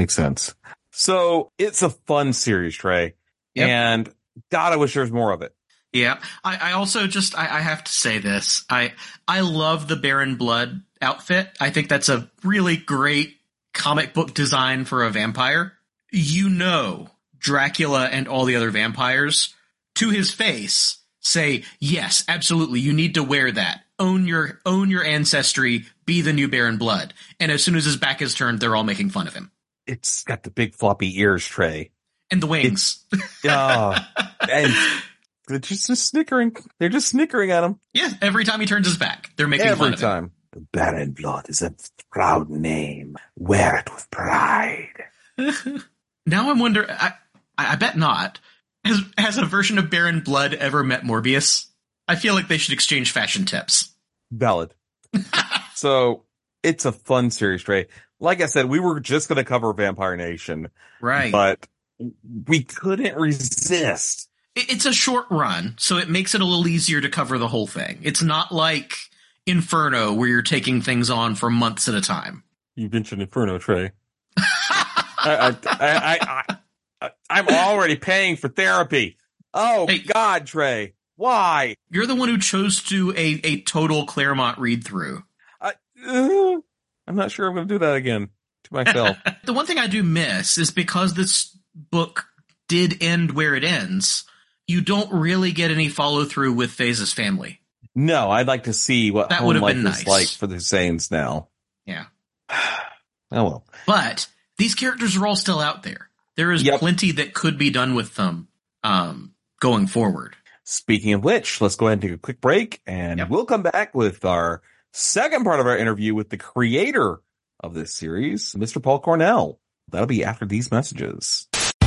So it's a fun series, Trey.
Yep.
And God, I wish there was more of it.
Yeah. I also just, I have to say this. I love the Baron Blood outfit. I think that's a really great comic book design for a vampire. You know, Dracula and all the other vampires, to his face, say, yes, absolutely, you need to wear that. Own your ancestry, be the new Baron Blood. And as soon as his back is turned, they're all making fun of him.
It's got the big floppy ears, Trey.
And the wings.
And they're just snickering. They're just snickering at him.
Yeah, every time he turns his back, they're making fun of him.
Every time.
The Baron Blood is a proud name. Wear it with pride.
Now I'm wondering, I bet not. Has a version of Baron Blood ever met Morbius? I feel like they should exchange fashion tips.
Valid. So it's a fun series, Trey. Like I said, we were just going to cover Vampire Nation.
Right.
But we couldn't resist.
It's a short run, so it makes it a little easier to cover the whole thing. It's not like Inferno, where you're taking things on for months at a time.
You mentioned Inferno, Trey. I'm already paying for therapy. Oh, hey, God, Trey. Why?
You're the one who chose to do a total Claremont read-through.
I'm not sure I'm going to do that again to myself.
The one thing I do miss is because this book did end where it ends, you don't really get any follow-through with FaZe's family.
No, I'd like to see what
that
home
would have
life
been nice.
is like for the Husseins now.
Yeah.
Oh, well.
But these characters are all still out there. There is plenty that could be done with them going forward.
Speaking of which, let's go ahead and take a quick break, and we'll come back with our second part of our interview with the creator of this series, Mr. Paul Cornell. That'll be after these messages.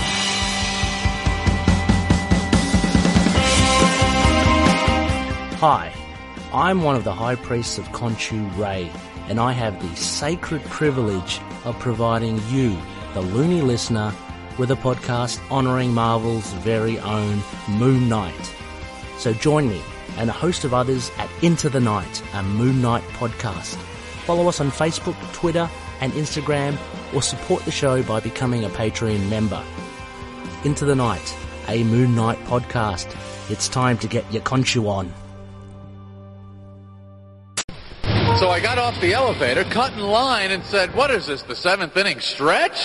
Hi, I'm one of the High Priests of Khonshu Ray, and I have the sacred privilege of providing you, the loony listener, with a podcast honouring Marvel's very own Moon Knight. So join me and a host of others at Into the Night, a Moon Knight podcast. Follow us on Facebook, Twitter and Instagram, or support the show by becoming a Patreon member. Into the Night, a Moon Knight podcast. It's time to get your Khonshu on.
So I got off the elevator, cut in line, and said, what is this, the seventh inning stretch?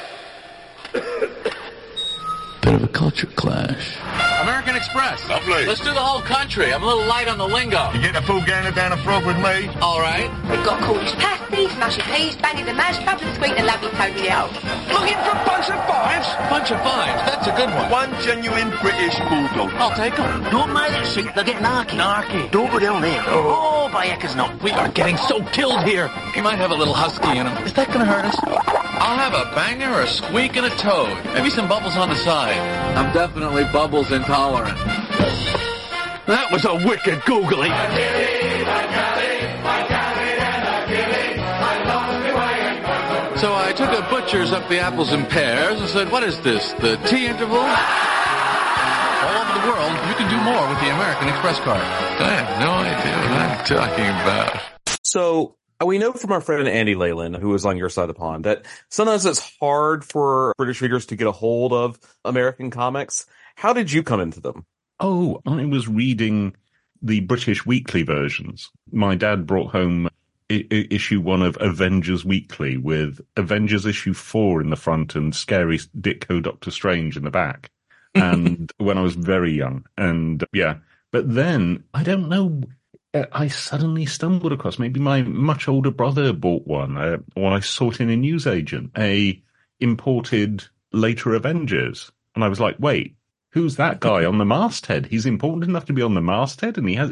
Bit of a culture clash.
American Express.
Lovely.
Let's do the whole country. I'm a little light on the lingo.
You getting a full gander down the front with me?
All right.
We've got Cornish pasties, mushy peas, bangers and mash, bubble sweet and lovely toadstool.
Looking for a bunch of fives?
Bunch of fives. That's a good one.
One genuine British bulldog.
I'll take them.
Don't mind it, see, they'll get narky.
Narky.
Don't go down there. Oh, by heckers not.
We are getting so killed here. He might have a little husky in him. Is that going to hurt us? I'll have a banger, a squeak, and a toad. Maybe some bubbles on the side. I'm definitely bubbles intolerant. That was a wicked googly. So I took a butcher's up the apples and pears and said, what is this, the tea interval? All over the world, you can do more with the American Express card. I have no idea what I'm talking about.
So we know from our friend Andy Leyland, who is on your side of the pond, that sometimes it's hard for British readers to get a hold of American comics. How did you come into them?
Oh, I was reading the British weekly versions. My dad brought home issue 1 of Avengers Weekly with Avengers issue 4 in the front and Scary Ditko Doctor Strange in the back. And when I was very young. And yeah, but then I don't know. I suddenly stumbled across, maybe my much older brother bought one, or I saw it in a newsagent, a imported later Avengers. And I was like, wait, who's that guy on the masthead? He's important enough to be on the masthead, and is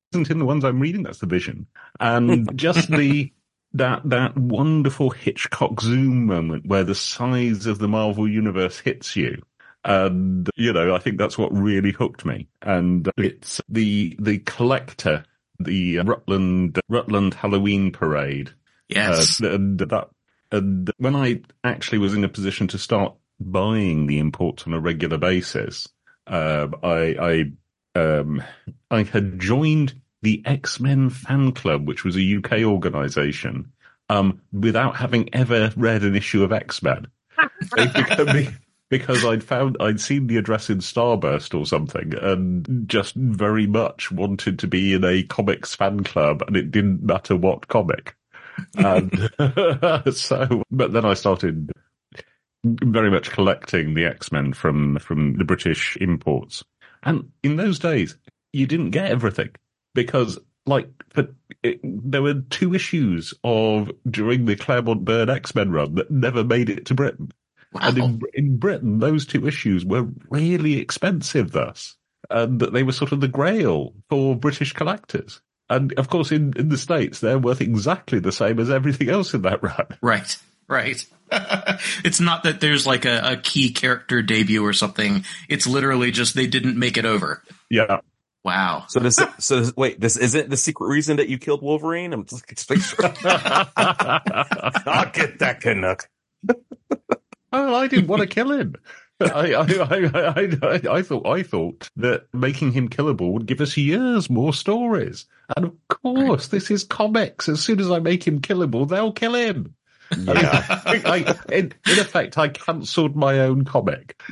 in the ones I'm reading. That's the Vision. And just that wonderful Hitchcock zoom moment where the size of the Marvel Universe hits you. And, I think that's what really hooked me. And it's the Collector, the Rutland Halloween Parade.
Yes.
And when I actually was in a position to start buying the imports on a regular basis, I had joined the X-Men fan club, which was a UK organisation, without having ever read an issue of X-Men. Because I'd seen the address in Starburst or something and just very much wanted to be in a comics fan club, and it didn't matter what comic. And but then I started very much collecting the X-Men from the British imports. And in those days, you didn't get everything because, there were 2 issues during the Claremont Byrne X-Men run that never made it to Britain. Wow. And in Britain, those 2 issues were really expensive thus, and that they were sort of the grail for British collectors. And, of course, in the States, they're worth exactly the same as everything else in that run.
Right. It's not that there's like a key character debut or something. It's literally just they didn't make it over.
Yeah.
Wow.
So this isn't the secret reason that you killed Wolverine? I'm just sure.
I'll get that Canuck.
Oh, I didn't want to kill him. I thought that making him killable would give us years more stories. And of course, this is comics. As soon as I make him killable, they'll kill him. Yeah. In effect, I cancelled my own comic.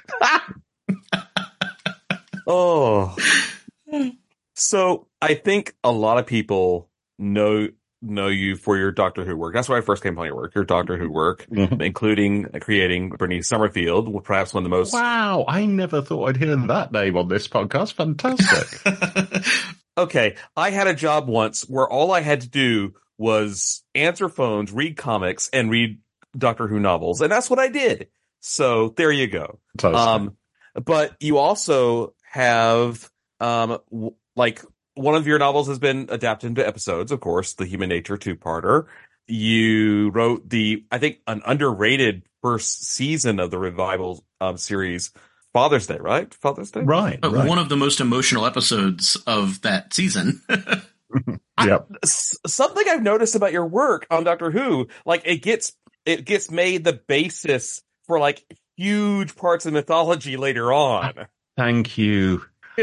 Oh. So I think a lot of people know you for your Doctor Who work. That's why I first came on your work, your Doctor Who work, including creating Bernice Summerfield, perhaps one of the most...
Wow, I never thought I'd hear that name on this podcast. Fantastic.
Okay, I had a job once where all I had to do was answer phones, read comics, and read Doctor Who novels, and that's what I did. So there you go. But you also have, one of your novels has been adapted into episodes, of course, the Human Nature 2-parter. You wrote an underrated first season of the revival series, Father's Day, right? Father's Day?
Right.
One of the most emotional episodes of that season.
Yep.
Something I've noticed about your work on Doctor Who, it gets made the basis for huge parts of mythology later on.
Thank you.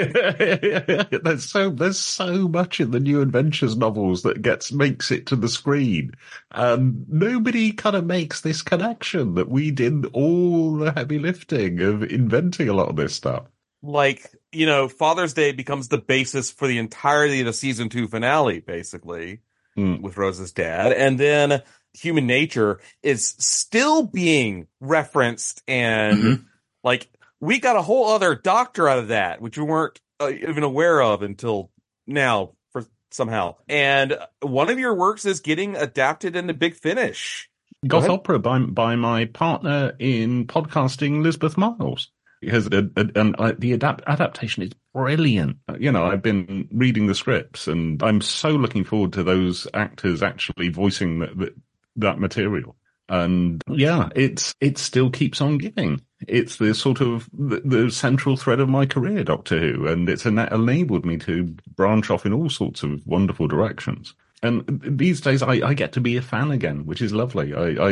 There's so much in the New Adventures novels that makes it to the screen, and nobody kind of makes this connection that we did all the heavy lifting of inventing a lot of this stuff.
Father's Day becomes the basis for the entirety of the season 2 finale, basically, with Rose's dad, and then Human Nature is still being referenced, and we got a whole other Doctor out of that, which we weren't even aware of until now, somehow. And one of your works is getting adapted into Big Finish.
Goth Opera by my partner in podcasting, Lisbeth Miles. Because the adaptation is brilliant. I've been reading the scripts, and I'm so looking forward to those actors actually voicing that material. And yeah, it still keeps on giving. It's the sort of the central thread of my career, Doctor Who, and it's enabled me to branch off in all sorts of wonderful directions. And these days, I get to be a fan again, which is lovely.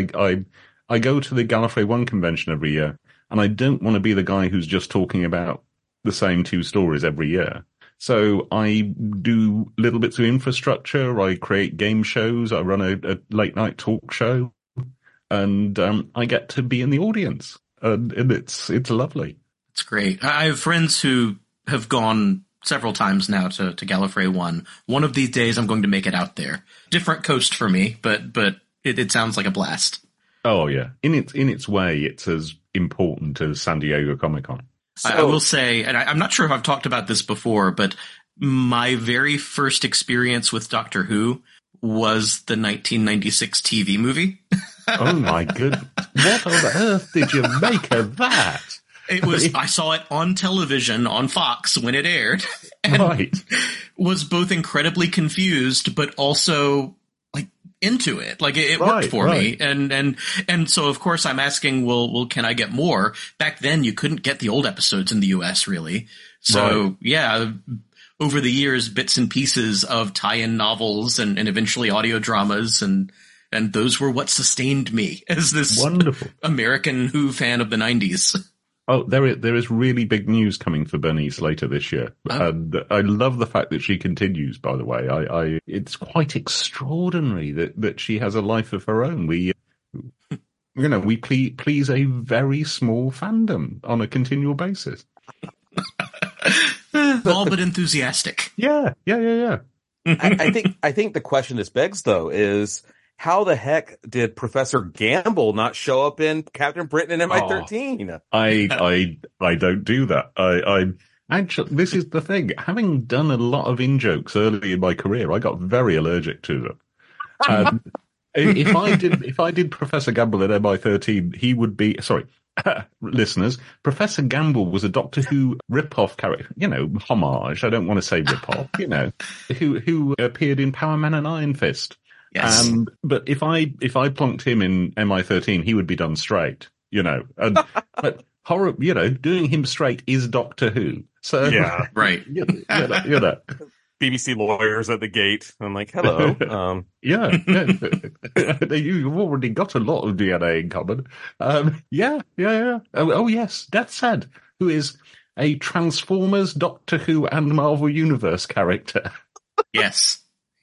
I go to the Gallifrey 1 convention every year, and I don't want to be the guy who's just talking about the same 2 stories every year. So I do little bits of infrastructure. I create game shows. I run a late night talk show. And I get to be in the audience, and it's lovely.
It's great. I have friends who have gone several times now to Gallifrey 1. One of these days, I'm going to make it out there. Different coast for me, but it sounds like a blast.
Oh yeah, in its way, it's as important as San Diego Comic-Con.
I will say, and I'm not sure if I've talked about this before, but my very first experience with Doctor Who was the 1996 TV movie.
Oh my goodness. What on earth did you make of that?
I saw it on television on Fox when it aired, and was both incredibly confused, but also like into it. Like it worked for me. And so of course I'm asking, well, can I get more? Back then you couldn't get the old episodes in the US really. So over the years, bits and pieces of tie-in novels and eventually audio dramas and those were what sustained me as this
wonderful
American Who fan of the 90s.
Oh, there is really big news coming for Bernice later this year. And I love the fact that she continues, by the way. It's quite extraordinary that she has a life of her own. We please a very small fandom on a continual basis.
All but enthusiastic.
Yeah.
I think the question this begs, though, is how the heck did Professor Gamble not show up in Captain Britain and MI13?
I don't do that. I actually, this is the thing. Having done a lot of in-jokes early in my career, I got very allergic to them. If I did Professor Gamble at MI13, he would be listeners. Professor Gamble was a Doctor Who rip-off character, homage. I don't want to say rip-off, who appeared in Power Man and Iron Fist.
Yes.
But if I plonked him in MI13, he would be done straight, but horror, doing him straight is Doctor Who. So
yeah,
right.
BBC lawyers at the gate. I'm like, hello.
Yeah. You've already got a lot of DNA in common. Yeah. Oh, yes. Death's Head, who is a Transformers, Doctor Who, and Marvel Universe character.
Yes.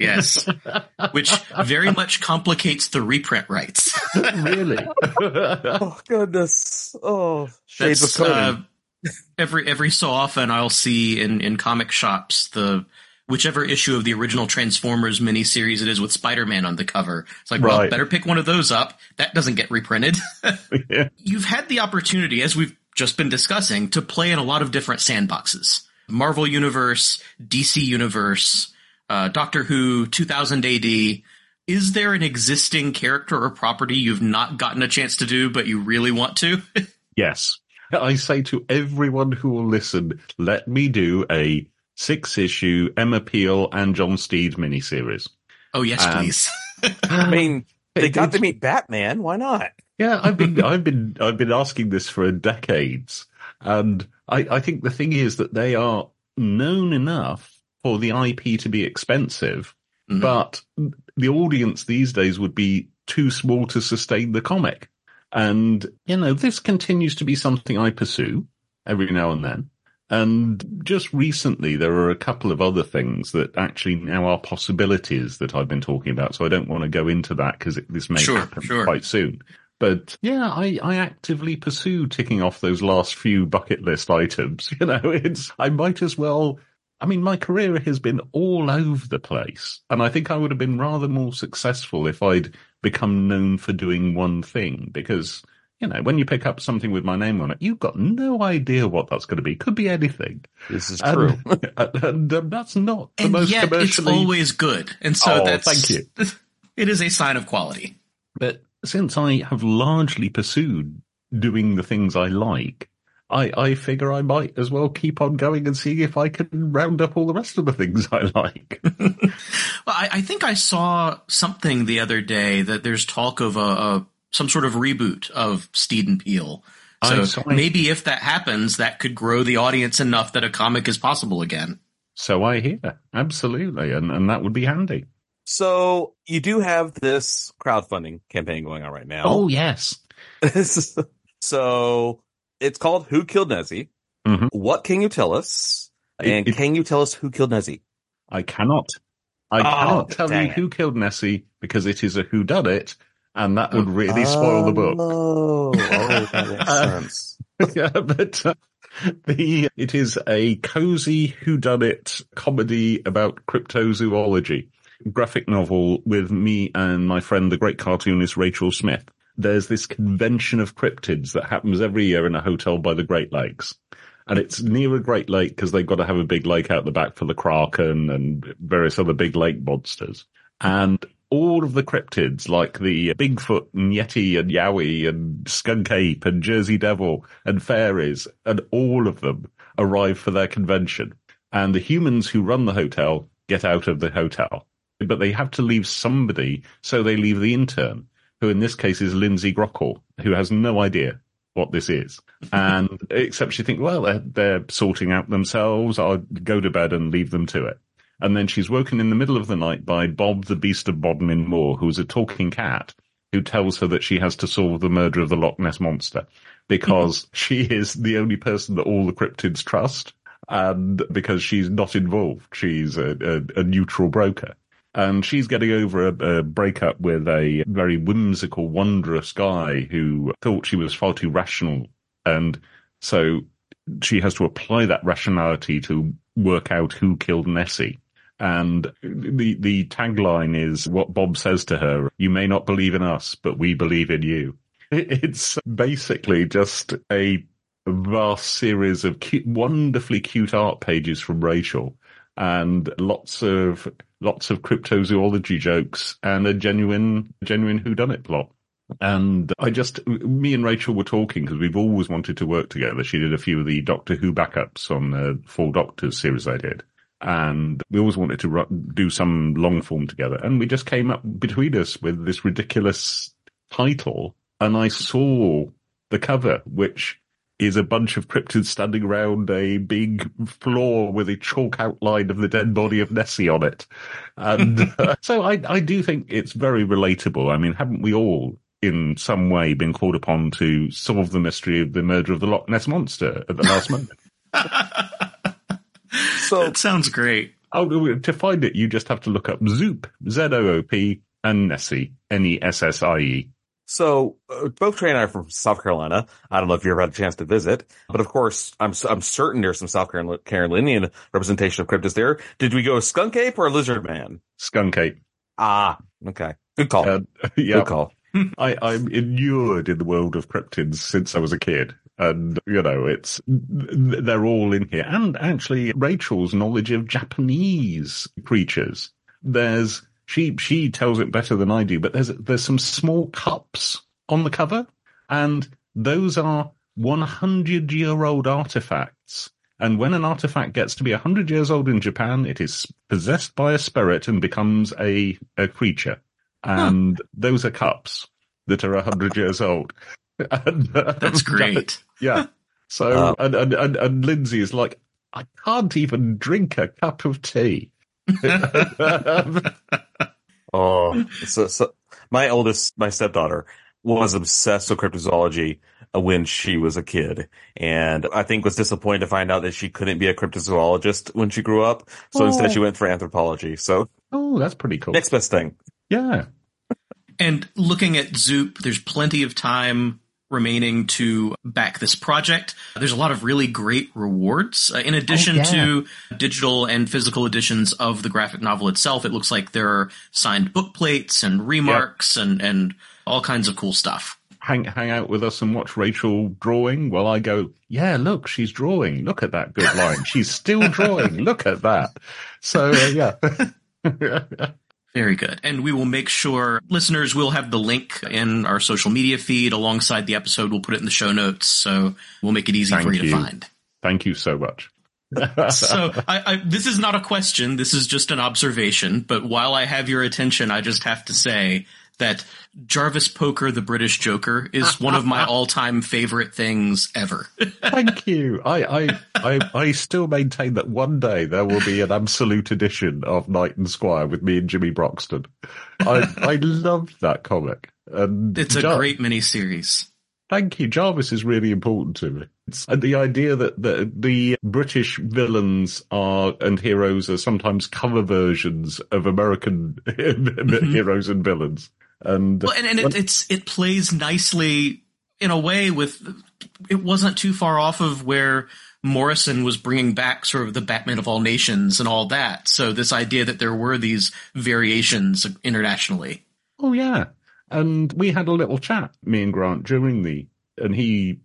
Which very much complicates the reprint rights.
Really?
Oh, goodness. Oh, shades of Conan.
Every so often I'll see in comic shops whichever issue of the original Transformers miniseries it is with Spider-Man on the cover. It's like, well, better pick one of those up. That doesn't get reprinted.
Yeah.
You've had the opportunity, as we've just been discussing, to play in a lot of different sandboxes. Marvel Universe, DC Universe, Doctor Who, 2000 AD. Is there an existing character or property you've not gotten a chance to do, but you really want to?
Yes. I say to everyone who will listen, let me do a 6-issue Emma Peel and John Steed miniseries.
Oh, yes, please.
I mean, they got to meet Batman. Why not?
Yeah, I've been asking this for decades. And I think the thing is that they are known enough for the IP to be expensive, but the audience these days would be too small to sustain the comic. And, this continues to be something I pursue every now and then. And just recently, there are a couple of other things that actually now are possibilities that I've been talking about. So I don't want to go into that because this may happen quite soon. But yeah, I actively pursue ticking off those last few bucket list items. I might as well. I mean, my career has been all over the place, and I think I would have been rather more successful if I'd become known for doing one thing, because, when you pick up something with my name on it, you've got no idea what that's going to be. Could be anything.
This is true.
And that's not the most
yet
commercially...
it's always good. And so
thank you.
It is a sign of quality.
But since I have largely pursued doing the things I like, I figure I might as well keep on going and see if I can round up all the rest of the things I like.
Well, I think I saw something the other day that there's talk of some sort of reboot of Steed and Peel. So maybe if that happens, that could grow the audience enough that a comic is possible again.
So I hear. Absolutely. And that would be handy.
So you do have this crowdfunding campaign going on right now.
Oh, yes.
So it's called Who Killed Nezzy?
Mm-hmm.
What can you tell us? And can you tell us who killed Nezzy?
I cannot. I cannot tell you who killed Nessie because it is a whodunit, and that would really spoil the book.
Oh, that makes sense.
Yeah, but it is a cozy whodunit comedy about cryptozoology. Graphic novel with me and my friend, the great cartoonist Rachel Smith. There's this convention of cryptids that happens every year in a hotel by the Great Lakes. And it's near a Great Lake because they've got to have a big lake out the back for the Kraken and various other big lake monsters. And all of the cryptids, like the Bigfoot and Yeti and Yowie and Skunk Ape and Jersey Devil and fairies, and all of them arrive for their convention. and the humans who run the hotel get out of the hotel. But they have to leave somebody, so they leave the intern, who in this case is Lindsay Grockle, who has no idea what this is. And except she thinks, well, they're sorting out themselves. I'll go to bed and leave them to it. And then she's woken in the middle of the night by Bob the Beast of Bodmin Moor, who's a talking cat, who tells her that she has to solve the murder of the Loch Ness Monster because she is the only person that all the cryptids trust, and because she's not involved. She's a neutral broker. And she's getting over a breakup with a very whimsical, wondrous guy who thought she was far too rational. And so she has to apply that rationality to work out who killed Nessie. And the tagline is what Bob says to her: "You may not believe in us, but we believe in you." It's basically just a vast series of wonderfully cute art pages from Rachel, and lots of cryptozoology jokes, and a genuine whodunit plot. And me and Rachel were talking because we've always wanted to work together. She did a few of the Doctor Who backups on the Four Doctors series I did. And we always wanted to do some long form together. And we just came up between us with this ridiculous title. And I saw the cover, which is a bunch of cryptids standing around a big floor with a chalk outline of the dead body of Nessie on it. And so I do think it's very relatable. I mean, haven't we all in some way been called upon to solve the mystery of the murder of the Loch Ness Monster at the last moment?
So that sounds great.
To find it, you just have to look up Zoop, Z-O-O-P, and Nessie, Nessie.
So both Trey and I are from South Carolina. I don't know if you ever had a chance to visit, but of course, I'm certain there's some South Carolinian representation of cryptids there. Did we go Skunk Ape or Lizard Man?
Skunk Ape.
Ah, okay. Good call.
Yeah.
Good call.
I'm inured in the world of cryptids since I was a kid. And, they're all in here. And actually, Rachel's knowledge of Japanese creatures. She tells it better than I do, but there's some small cups on the cover, and those are 100-year-old artifacts. And when an artifact gets to be 100 years old in Japan, it is possessed by a spirit and becomes a creature. And those are cups that are 100 years old. And,
that's great.
Yeah. So, and Lindsay is like, I can't even drink a cup of tea.
So my stepdaughter was obsessed with cryptozoology when she was a kid, and I think was disappointed to find out that she couldn't be a cryptozoologist when she grew up. So instead she went for anthropology. So
that's pretty cool.
Next best thing.
Yeah.
And looking at Zoop, there's plenty of time remaining to back this project. There's a lot of really great rewards. In addition to digital and physical editions of the graphic novel itself, it looks like there are signed book plates and remarks and all kinds of cool stuff.
Hang out with us and watch Rachel drawing while I go, yeah, look, she's drawing. Look at that good line. She's still drawing. Look at that. So, yeah.
Very good. And we will make sure listeners will have the link in our social media feed alongside the episode. We'll put it in the show notes, so we'll make it easy for you to find.
Thank you so much.
So this is not a question. This is just an observation. But while I have your attention, I just have to say that Jarvis Poker, the British Joker, is one of my all-time favorite things ever.
Thank you. I still maintain that one day there will be an absolute edition of Knight and Squire with me and Jimmy Broxton. I loved that comic. And
it's a great miniseries.
Thank you. Jarvis is really important to me. It's the idea that the British villains and heroes are sometimes cover versions of American heroes and villains. And
it plays nicely in a way with, it wasn't too far off of where Morrison was bringing back sort of the Batman of all nations and all that. So this idea that there were these variations internationally.
Oh yeah. And we had a little chat, me and Grant, and he,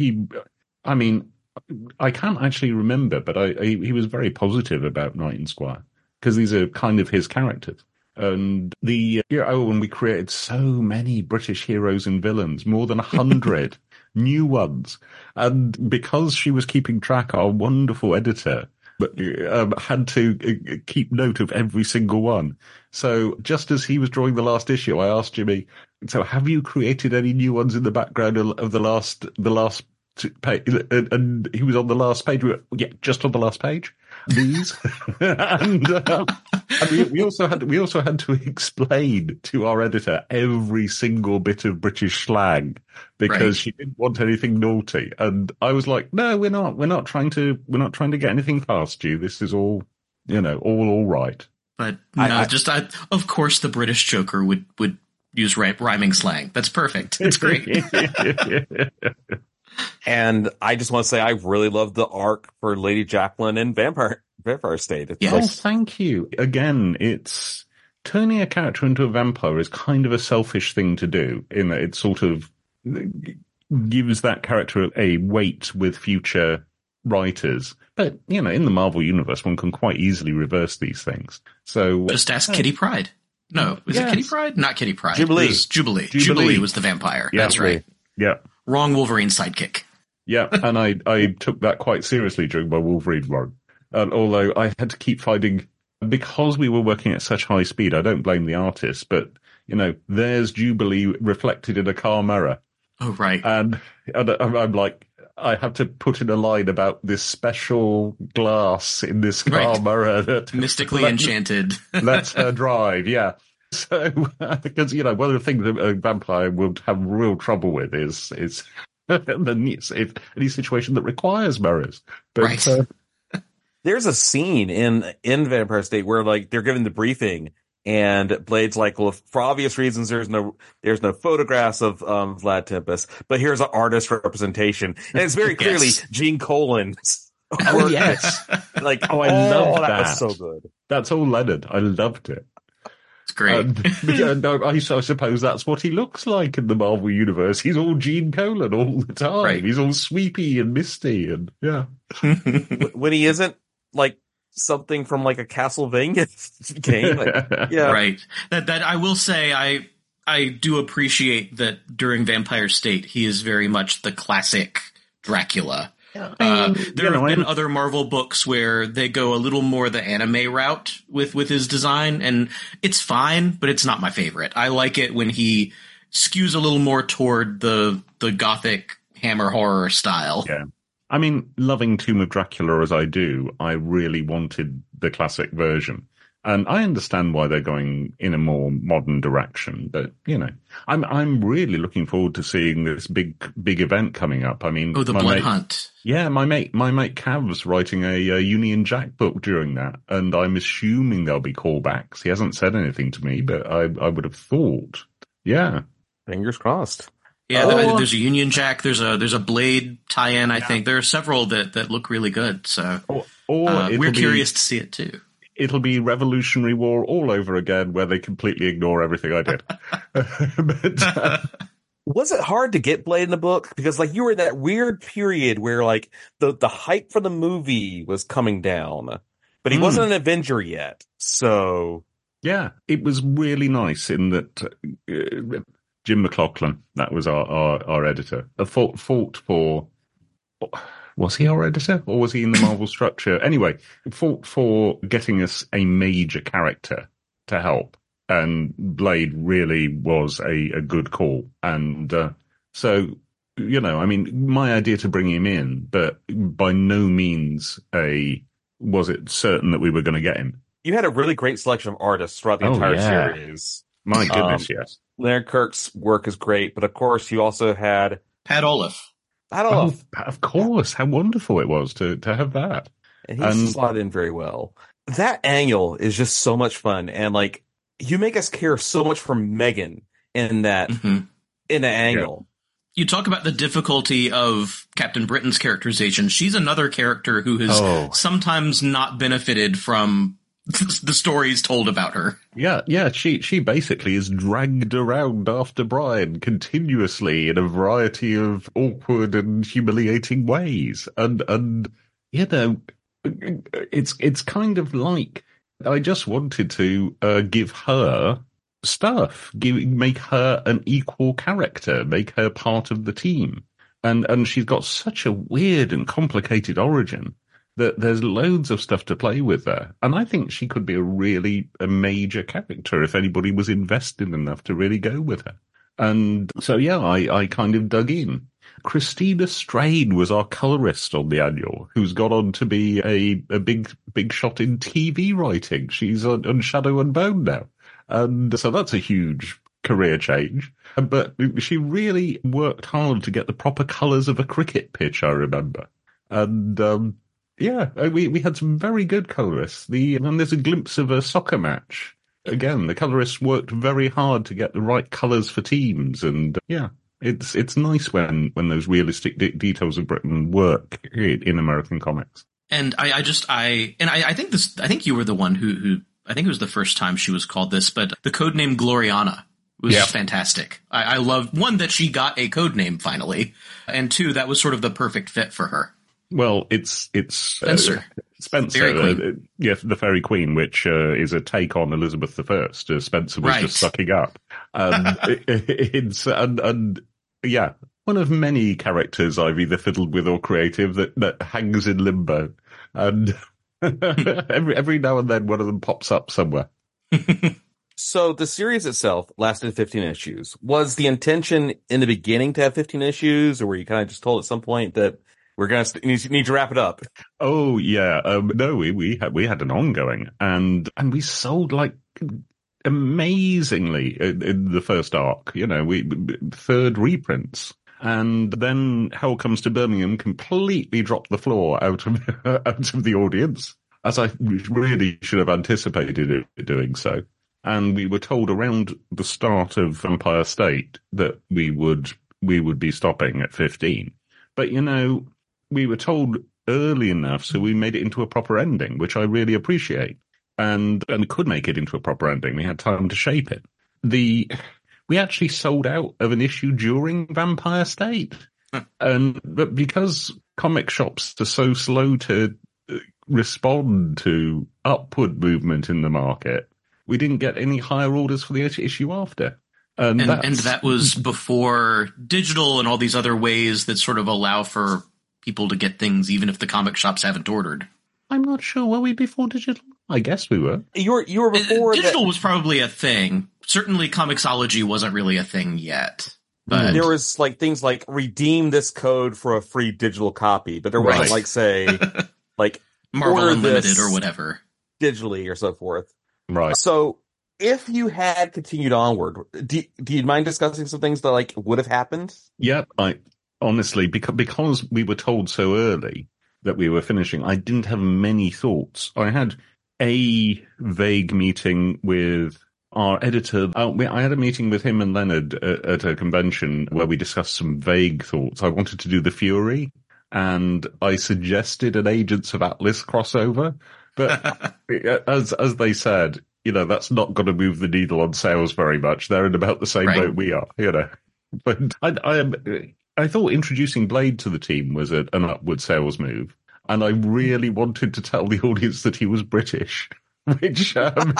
I mean, I can't actually remember, but he was very positive about Knight and Squire because these are kind of his characters. And and we created so many British heroes and villains, more than 100 new ones. And because she was keeping track, our wonderful editor but had to keep note of every single one. So just as he was drawing the last issue, I asked Jimmy, so have you created any new ones in the background of the last page? And he was on the last page. We were, yeah, just on the last page. These. and we also had to explain to our editor every single bit of British slang because she didn't want anything naughty. And I was like, no, we're not trying to get anything past you. This is all, all right.
But no, of course the British Joker would use rhyming slang. That's perfect. It's great.
And I just want to say I really love the arc for Lady Jacqueline and Vampire State.
Yes, thank you. Again, it's turning a character into a vampire is kind of a selfish thing to do in that it sort of gives that character a weight with future writers. But, in the Marvel Universe, one can quite easily reverse these things. So
just ask Kitty Pryde. No, is it Kitty Pryde? Not Kitty Pryde.
Jubilee.
It was Jubilee. Jubilee was the vampire.
Yeah,
that's right.
Yeah.
Wrong Wolverine sidekick.
Yeah, and I took that quite seriously during my Wolverine run. And although I had to keep finding, because we were working at such high speed, I don't blame the artist, but, there's Jubilee reflected in a car mirror.
Oh, right.
And I'm like, I have to put in a line about this special glass in this car mirror that
mystically enchanted.
Lets her drive, yeah. So, because, one of the things that a vampire would have real trouble with is any situation that requires mirrors. But,
there's a scene in Vampire State where they're given the briefing and Blade's like, well, for obvious reasons, there's no photographs of Vlad Tempest, but here's an artist representation. And it's very clearly Gene Colan's work.
Oh, yes. I love that.
That was so good.
That's all Leonard. I loved it.
It's great.
I suppose that's what he looks like in the Marvel Universe. He's all Gene Colan all the time. Right. He's all sweepy and misty and
when he isn't something from a Castlevania game.
Right. That I will say I do appreciate that during Vampire State he is very much the classic Dracula. There have been other Marvel books where they go a little more the anime route with his design, and it's fine, but it's not my favorite. I like it when he skews a little more toward the gothic Hammer horror style.
Yeah. I mean, loving Tomb of Dracula as I do, I really wanted the classic version. And I understand why they're going in a more modern direction, but I'm really looking forward to seeing this big event coming up. I mean,
the Blood Hunt.
Yeah, my mate Cav's writing a Union Jack book during that, and I'm assuming there'll be callbacks. He hasn't said anything to me, but I would have thought. Yeah,
fingers crossed.
Yeah, there's a Union Jack. There's a Blade tie-in. I think there are several that look really good. So we're curious to see it too.
It'll be Revolutionary War all over again, where they completely ignore everything I did.
Was it hard to get Blade in the book? Because you were in that weird period where the hype for the movie was coming down, but he wasn't an Avenger yet. So
yeah, it was really nice in that Jim McLaughlin, that was our editor, fought for. Was he our editor, or was he in the Marvel structure? Anyway, fought for getting us a major character to help, and Blade really was a good call. And so, I mean, my idea to bring him in, but by no means was it certain that we were going to get him.
You had a really great selection of artists throughout the entire series.
My goodness, yes.
Leonard Kirk's work is great, but of course you also had
Pat Olliffe.
Oh, of course. How wonderful it was to have that.
And he slotted in very well. That angle is just so much fun. And you make us care so much for Megan in that, in the angle.
You talk about the difficulty of Captain Britain's characterization. She's another character who has sometimes not benefited from the stories told about her.
Yeah. She basically is dragged around after Brian continuously in a variety of awkward and humiliating ways, and it's kind of like I just wanted to give her stuff, make her an equal character, make her part of the team, and she's got such a weird and complicated origin There's loads of stuff to play with there. And I think she could be a major character if anybody was invested enough to really go with her. And so, yeah, I kind of dug in. Christina Strain was our colorist on the annual, who's gone on to be a big shot in TV writing. She's on Shadow and Bone now. And so that's a huge career change. But she really worked hard to get the proper colors of a cricket pitch, I remember. And, yeah, we had some very good colorists. And there's a glimpse of a soccer match. Again, the colorists worked very hard to get the right colors for teams. And, yeah, it's nice when those realistic details of Britain work in American comics.
And I think you were the one who I think it was the first time she was called this, but the codename Gloriana was just fantastic. I love, one, that she got a codename finally, and two, that was sort of the perfect fit for her.
Well, it's
Spencer.
Spencer, the Fairy Queen, which is a take on Elizabeth I. Spencer was just sucking up. And yeah, one of many characters I've either fiddled with or creative that hangs in limbo. And every now and then one of them pops up somewhere.
So the series itself lasted 15 issues. Was the intention in the beginning to have 15 issues, or were you kind of just told at some point that we're going to need to wrap it up?
Oh yeah, no, we had an ongoing, and we sold like amazingly in the first arc. You know, third reprints, and then Hell Comes to Birmingham completely dropped the floor out of the audience, as I really should have anticipated it doing so. And we were told around the start of Vampire State that we would be stopping at 15, but you know, we were told early enough, so we made it into a proper ending, which I really appreciate, and could make it into a proper ending. We had time to shape it. We actually sold out of an issue during Vampire State, but because comic shops are so slow to respond to upward movement in the market, we didn't get any higher orders for the issue after. And
that was before digital and all these other ways that sort of allow for people to get things even if the comic shops haven't ordered.
I'm not sure. Were we before digital? I guess we were.
You were before
digital was probably a thing. Certainly Comixology wasn't really a thing yet. But
there was like things like redeem this code for a free digital copy, but there wasn't like, say, like
Marvel Unlimited or whatever
digitally or so forth.
Right.
So if you had continued onward, do you mind discussing some things that like would have happened?
Yeah, honestly, because we were told so early that we were finishing, I didn't have many thoughts. I had a vague meeting with our editor. I had a meeting with him and Leonard at a convention where we discussed some vague thoughts. I wanted to do the Fury, and I suggested an Agents of Atlas crossover, but as they said, you know, that's not going to move the needle on sales very much. They're in about the same boat we are, you know. But I thought introducing Blade to the team was an upward sales move, and I really wanted to tell the audience that he was British. Which,
and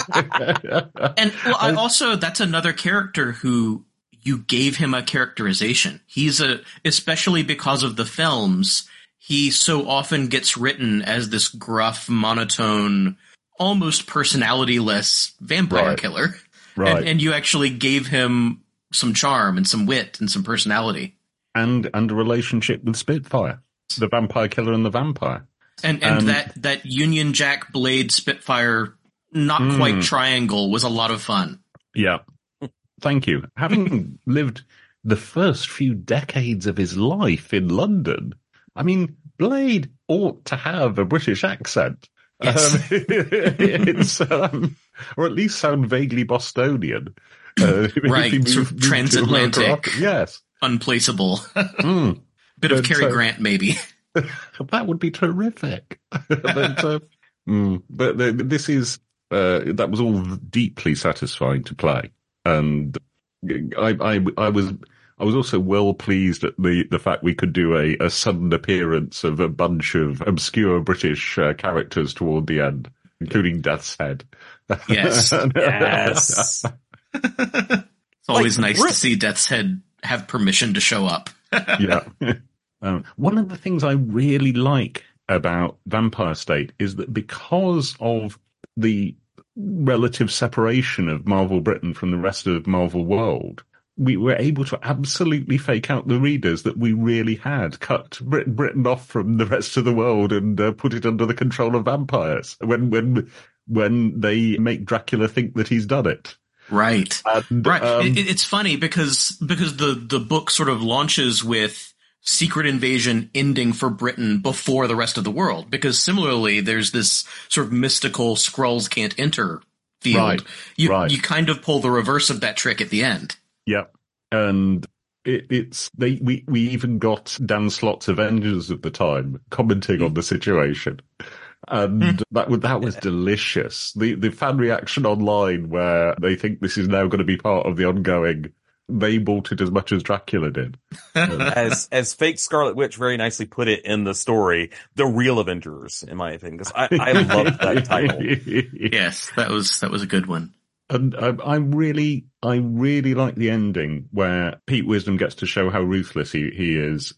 also that's another character who you gave him a characterization. Especially because of the films, he so often gets written as this gruff, monotone, almost personality-less vampire killer.
Right.
And you actually gave him some charm and some wit and some personality.
And a relationship with Spitfire, the vampire killer and the vampire.
And that Union Jack Blade Spitfire not quite triangle was a lot of fun.
Yeah. Thank you. Having lived the first few decades of his life in London, I mean, Blade ought to have a British accent.
Yes.
It's, or at least sound vaguely Bostonian.
Right, sort of transatlantic.
Yes.
Unplaceable. Bit of Cary Grant, maybe.
That would be terrific. But this is, that was all deeply satisfying to play. And I was also well pleased at the fact we could do a sudden appearance of a bunch of obscure British characters toward the end, including Death's Head.
Yes.
Yes.
It's always nice to see Death's Head have permission to show up.
Yeah. One of the things I really like about Vampire State is that because of the relative separation of Marvel Britain from the rest of Marvel world, we were able to absolutely fake out the readers that we really had cut Britain off from the rest of the world and put it under the control of vampires when they make Dracula think that he's done it.
Right.
And,
right. It's funny because the book sort of launches with Secret Invasion ending for Britain before the rest of the world, because similarly there's this sort of mystical Skrulls can't enter field.
Right.
You kind of pull the reverse of that trick at the end.
Yeah. And we even got Dan Slott's Avengers at the time commenting on the situation. And that was delicious. The fan reaction online where they think this is now going to be part of the ongoing, they bought it as much as Dracula did.
As fake Scarlet Witch very nicely put it in the story, the real Avengers, in my opinion, because I love that title.
Yes, that was a good one.
And I really like the ending where Pete Wisdom gets to show how ruthless he is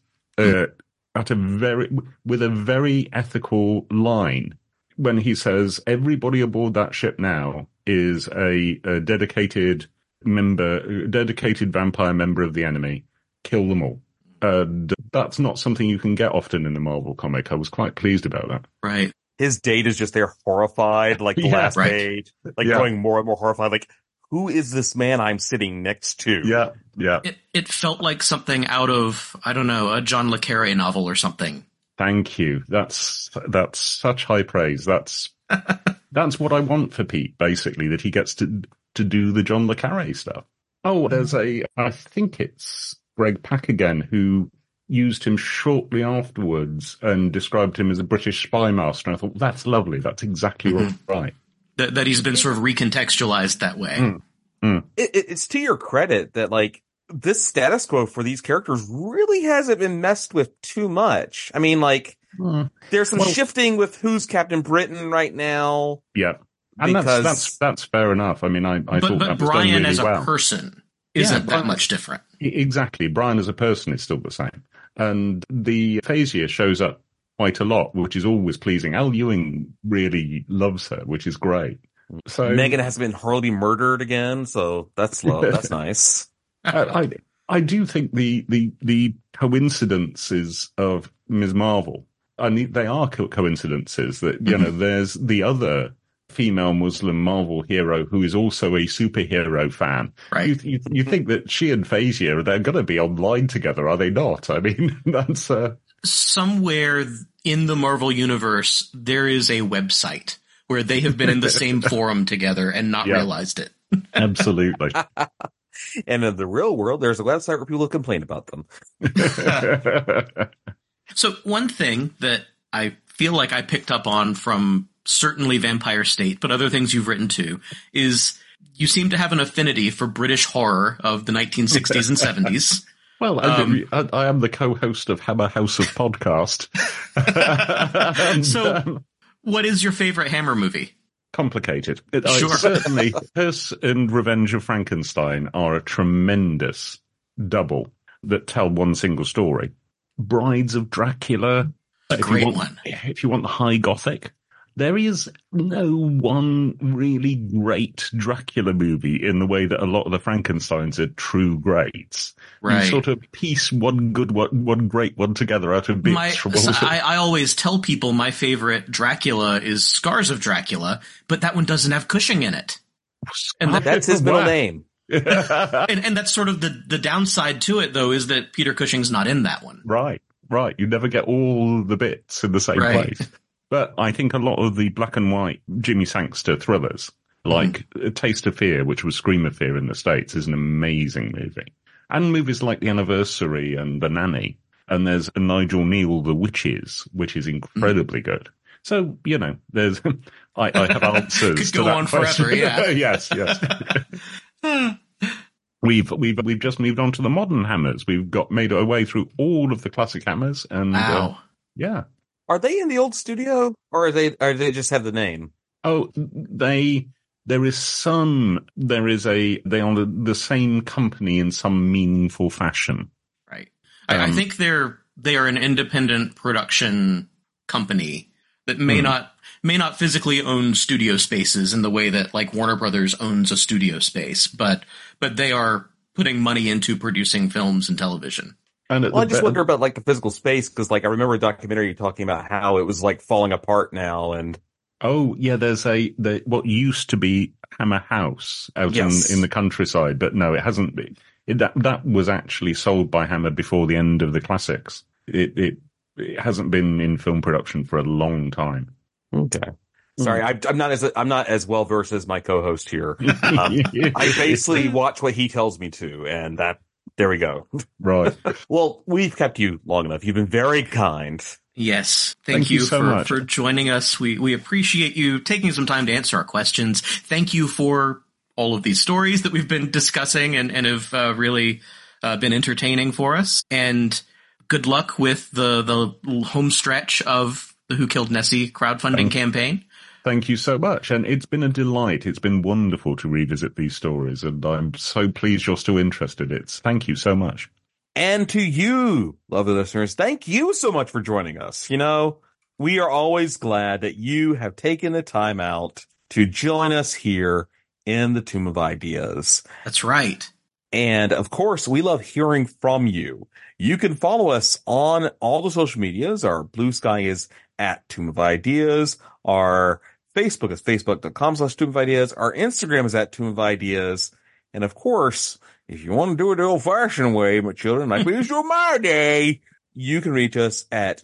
with a very ethical line when he says everybody aboard that ship now is a dedicated vampire member of the enemy. Kill them all. And that's not something you can get often in a Marvel comic. I was quite pleased about that.
Right.
His date is just there horrified, like the last page, going more and more horrified. Like, who is this man I'm sitting next to?
Yeah.
It felt like something out of, I don't know, a John le Carré novel or something.
Thank you. That's such high praise. That's what I want for Pete, basically, that he gets to do the John le Carré stuff. Oh, I think it's Greg Pak again, who used him shortly afterwards and described him as a British spy master. And I thought, that's lovely. That's exactly right.
That he's been sort of recontextualized that way.
It's to your credit that, like, this status quo for these characters really hasn't been messed with too much. I mean, like, there's some shifting with who's Captain Britain right now.
Yeah. And that's fair enough. I mean, I thought that was
Brian
done really
as a
well.
person isn't that much different.
Exactly. Brian as a person is still the same. And the Aphasia shows up quite a lot, which is always pleasing. Al Ewing really loves her, which is great. So
Megan has been horribly murdered again, so that's that's nice.
I do think the coincidences of Ms. Marvel, they are coincidences that, there's the other female Muslim Marvel hero who is also a superhero fan.
Right.
You think that she and Phasia, they're going to be online together, are they not? I mean, that's
somewhere in the Marvel universe, there is a website where they have been in the same forum together and not realized it.
Absolutely.
And in the real world, there's a website where people complain about them.
So one thing that I feel like I picked up on from certainly Vampire State, but other things you've written too, is you seem to have an affinity for British horror of the 1960s and 70s.
Well, I am the co-host of Hammer House of Podcast.
What is your favorite Hammer movie?
Complicated.
Sure.
Certainly, Curse and Revenge of Frankenstein are a tremendous double that tell one single story. Brides of Dracula.
A great one.
If you want the high Gothic. There is no one really great Dracula movie in the way that a lot of the Frankensteins are true greats.
Right.
You sort of piece one good one great one together out of bits.
I always tell people my favorite Dracula is Scars of Dracula, but that one doesn't have Cushing in it.
And that's his middle name.
and that's sort of the downside to it, though, is that Peter Cushing's not in that one.
Right. You never get all the bits in the same place. But I think a lot of the black and white Jimmy Sangster thrillers, like Taste of Fear, which was Scream of Fear in the States, is an amazing movie. And movies like The Anniversary and The Nanny. And there's Nigel Neal, The Witches, which is incredibly good. So, there's, I have answers
Could go
to that
on
question.
Forever, yeah.
Yes. We've just moved on to the modern Hammers. We've made our way through all of the classic Hammers, and
wow.
Yeah.
Are they in the old studio, or are they just have the name?
Oh, they are the same company in some meaningful fashion.
Right. I think they are an independent production company that may not physically own studio spaces in the way that like Warner Brothers owns a studio space, but they are putting money into producing films and television.
And I just wonder about like the physical space, because like I remember a documentary talking about how it was like falling apart now. And
there's what used to be Hammer House out in the countryside, but no, it hasn't been. That was actually sold by Hammer before the end of the classics. It hasn't been in film production for a long time.
Okay. Sorry, I'm not as well versed as my co-host here. I basically watch what he tells me to, and there we go.
Right.
Well, we've kept you long enough. You've been very kind.
Yes. Thank you so much for joining us. We appreciate you taking some time to answer our questions. Thank you for all of these stories that we've been discussing and have really been entertaining for us. And good luck with the home stretch of the Who Killed Nessie crowdfunding campaign.
Thank you so much. And it's been a delight. It's been wonderful to revisit these stories. And I'm so pleased you're still interested. Thank you so much.
And to you, lovely listeners, thank you so much for joining us. You know, we are always glad that you have taken the time out to join us here in the Tomb of Ideas.
That's right.
And of course, we love hearing from you. You can follow us on all the social medias. Our Blue Sky is at Tomb of Ideas. Our Facebook is facebook.com/Tomb of Ideas. Our Instagram is at Tomb of Ideas. And of course, if you want to do it the old-fashioned way, my children, like we used to in my day, you can reach us at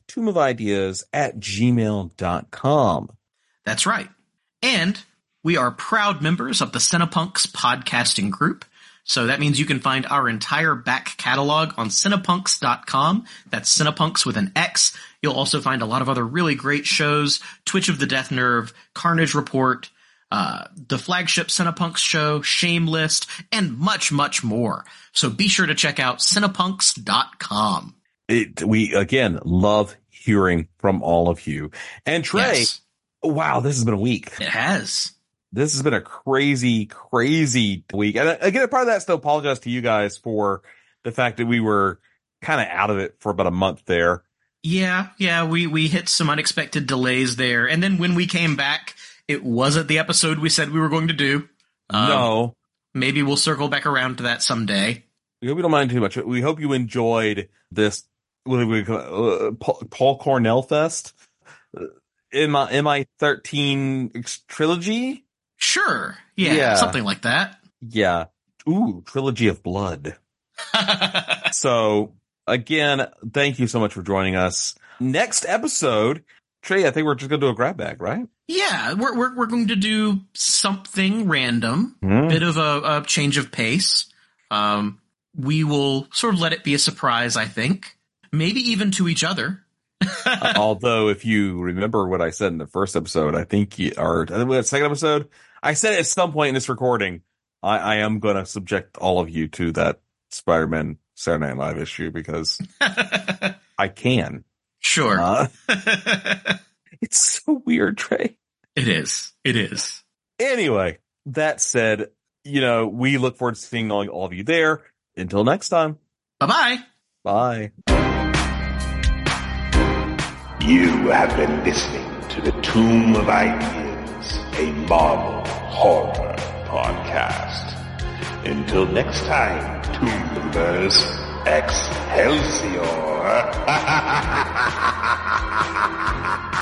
tombofideas@gmail.com.
That's right. And we are proud members of the Cinepunks podcasting group. So that means you can find our entire back catalog on cinepunks.com. That's Cinepunks with an X. You'll also find a lot of other really great shows, Twitch of the Death Nerve, Carnage Report, the flagship Cinepunks show, Shamelist, and much, much more. So be sure to check out cinepunks.com.
We, again, love hearing from all of you. And Trey, wow, this has been a week.
It has.
This has been a crazy, crazy week. And again, part of that is to apologize to you guys for the fact that we were kind of out of it for about a month there.
Yeah, we hit some unexpected delays there. And then when we came back, it wasn't the episode we said we were going to do.
No.
Maybe we'll circle back around to that someday.
We hope you don't mind too much. We hope you enjoyed this Paul Cornell Fest. MI13 trilogy?
Sure. Yeah, something like that.
Yeah. Ooh, Trilogy of Blood. So, again, thank you so much for joining us. Next episode, Trey, I think we're just going to do a grab bag, right?
Yeah, we're going to do something random, bit of a change of pace. We will sort of let it be a surprise, I think. Maybe even to each other.
Although, if you remember what I said in the first episode, I think the second episode, I said at some point in this recording, I am going to subject all of you to that Spider-Man Saturday Night Live issue because I can.
Sure.
It's so weird, Trey.
It is.
Anyway, that said, we look forward to seeing all of you there. Until next time.
Bye-bye.
Bye.
You have been listening to the Tomb of Ideas, a Marvel horror podcast. Until next time, Tomb members, Excelsior!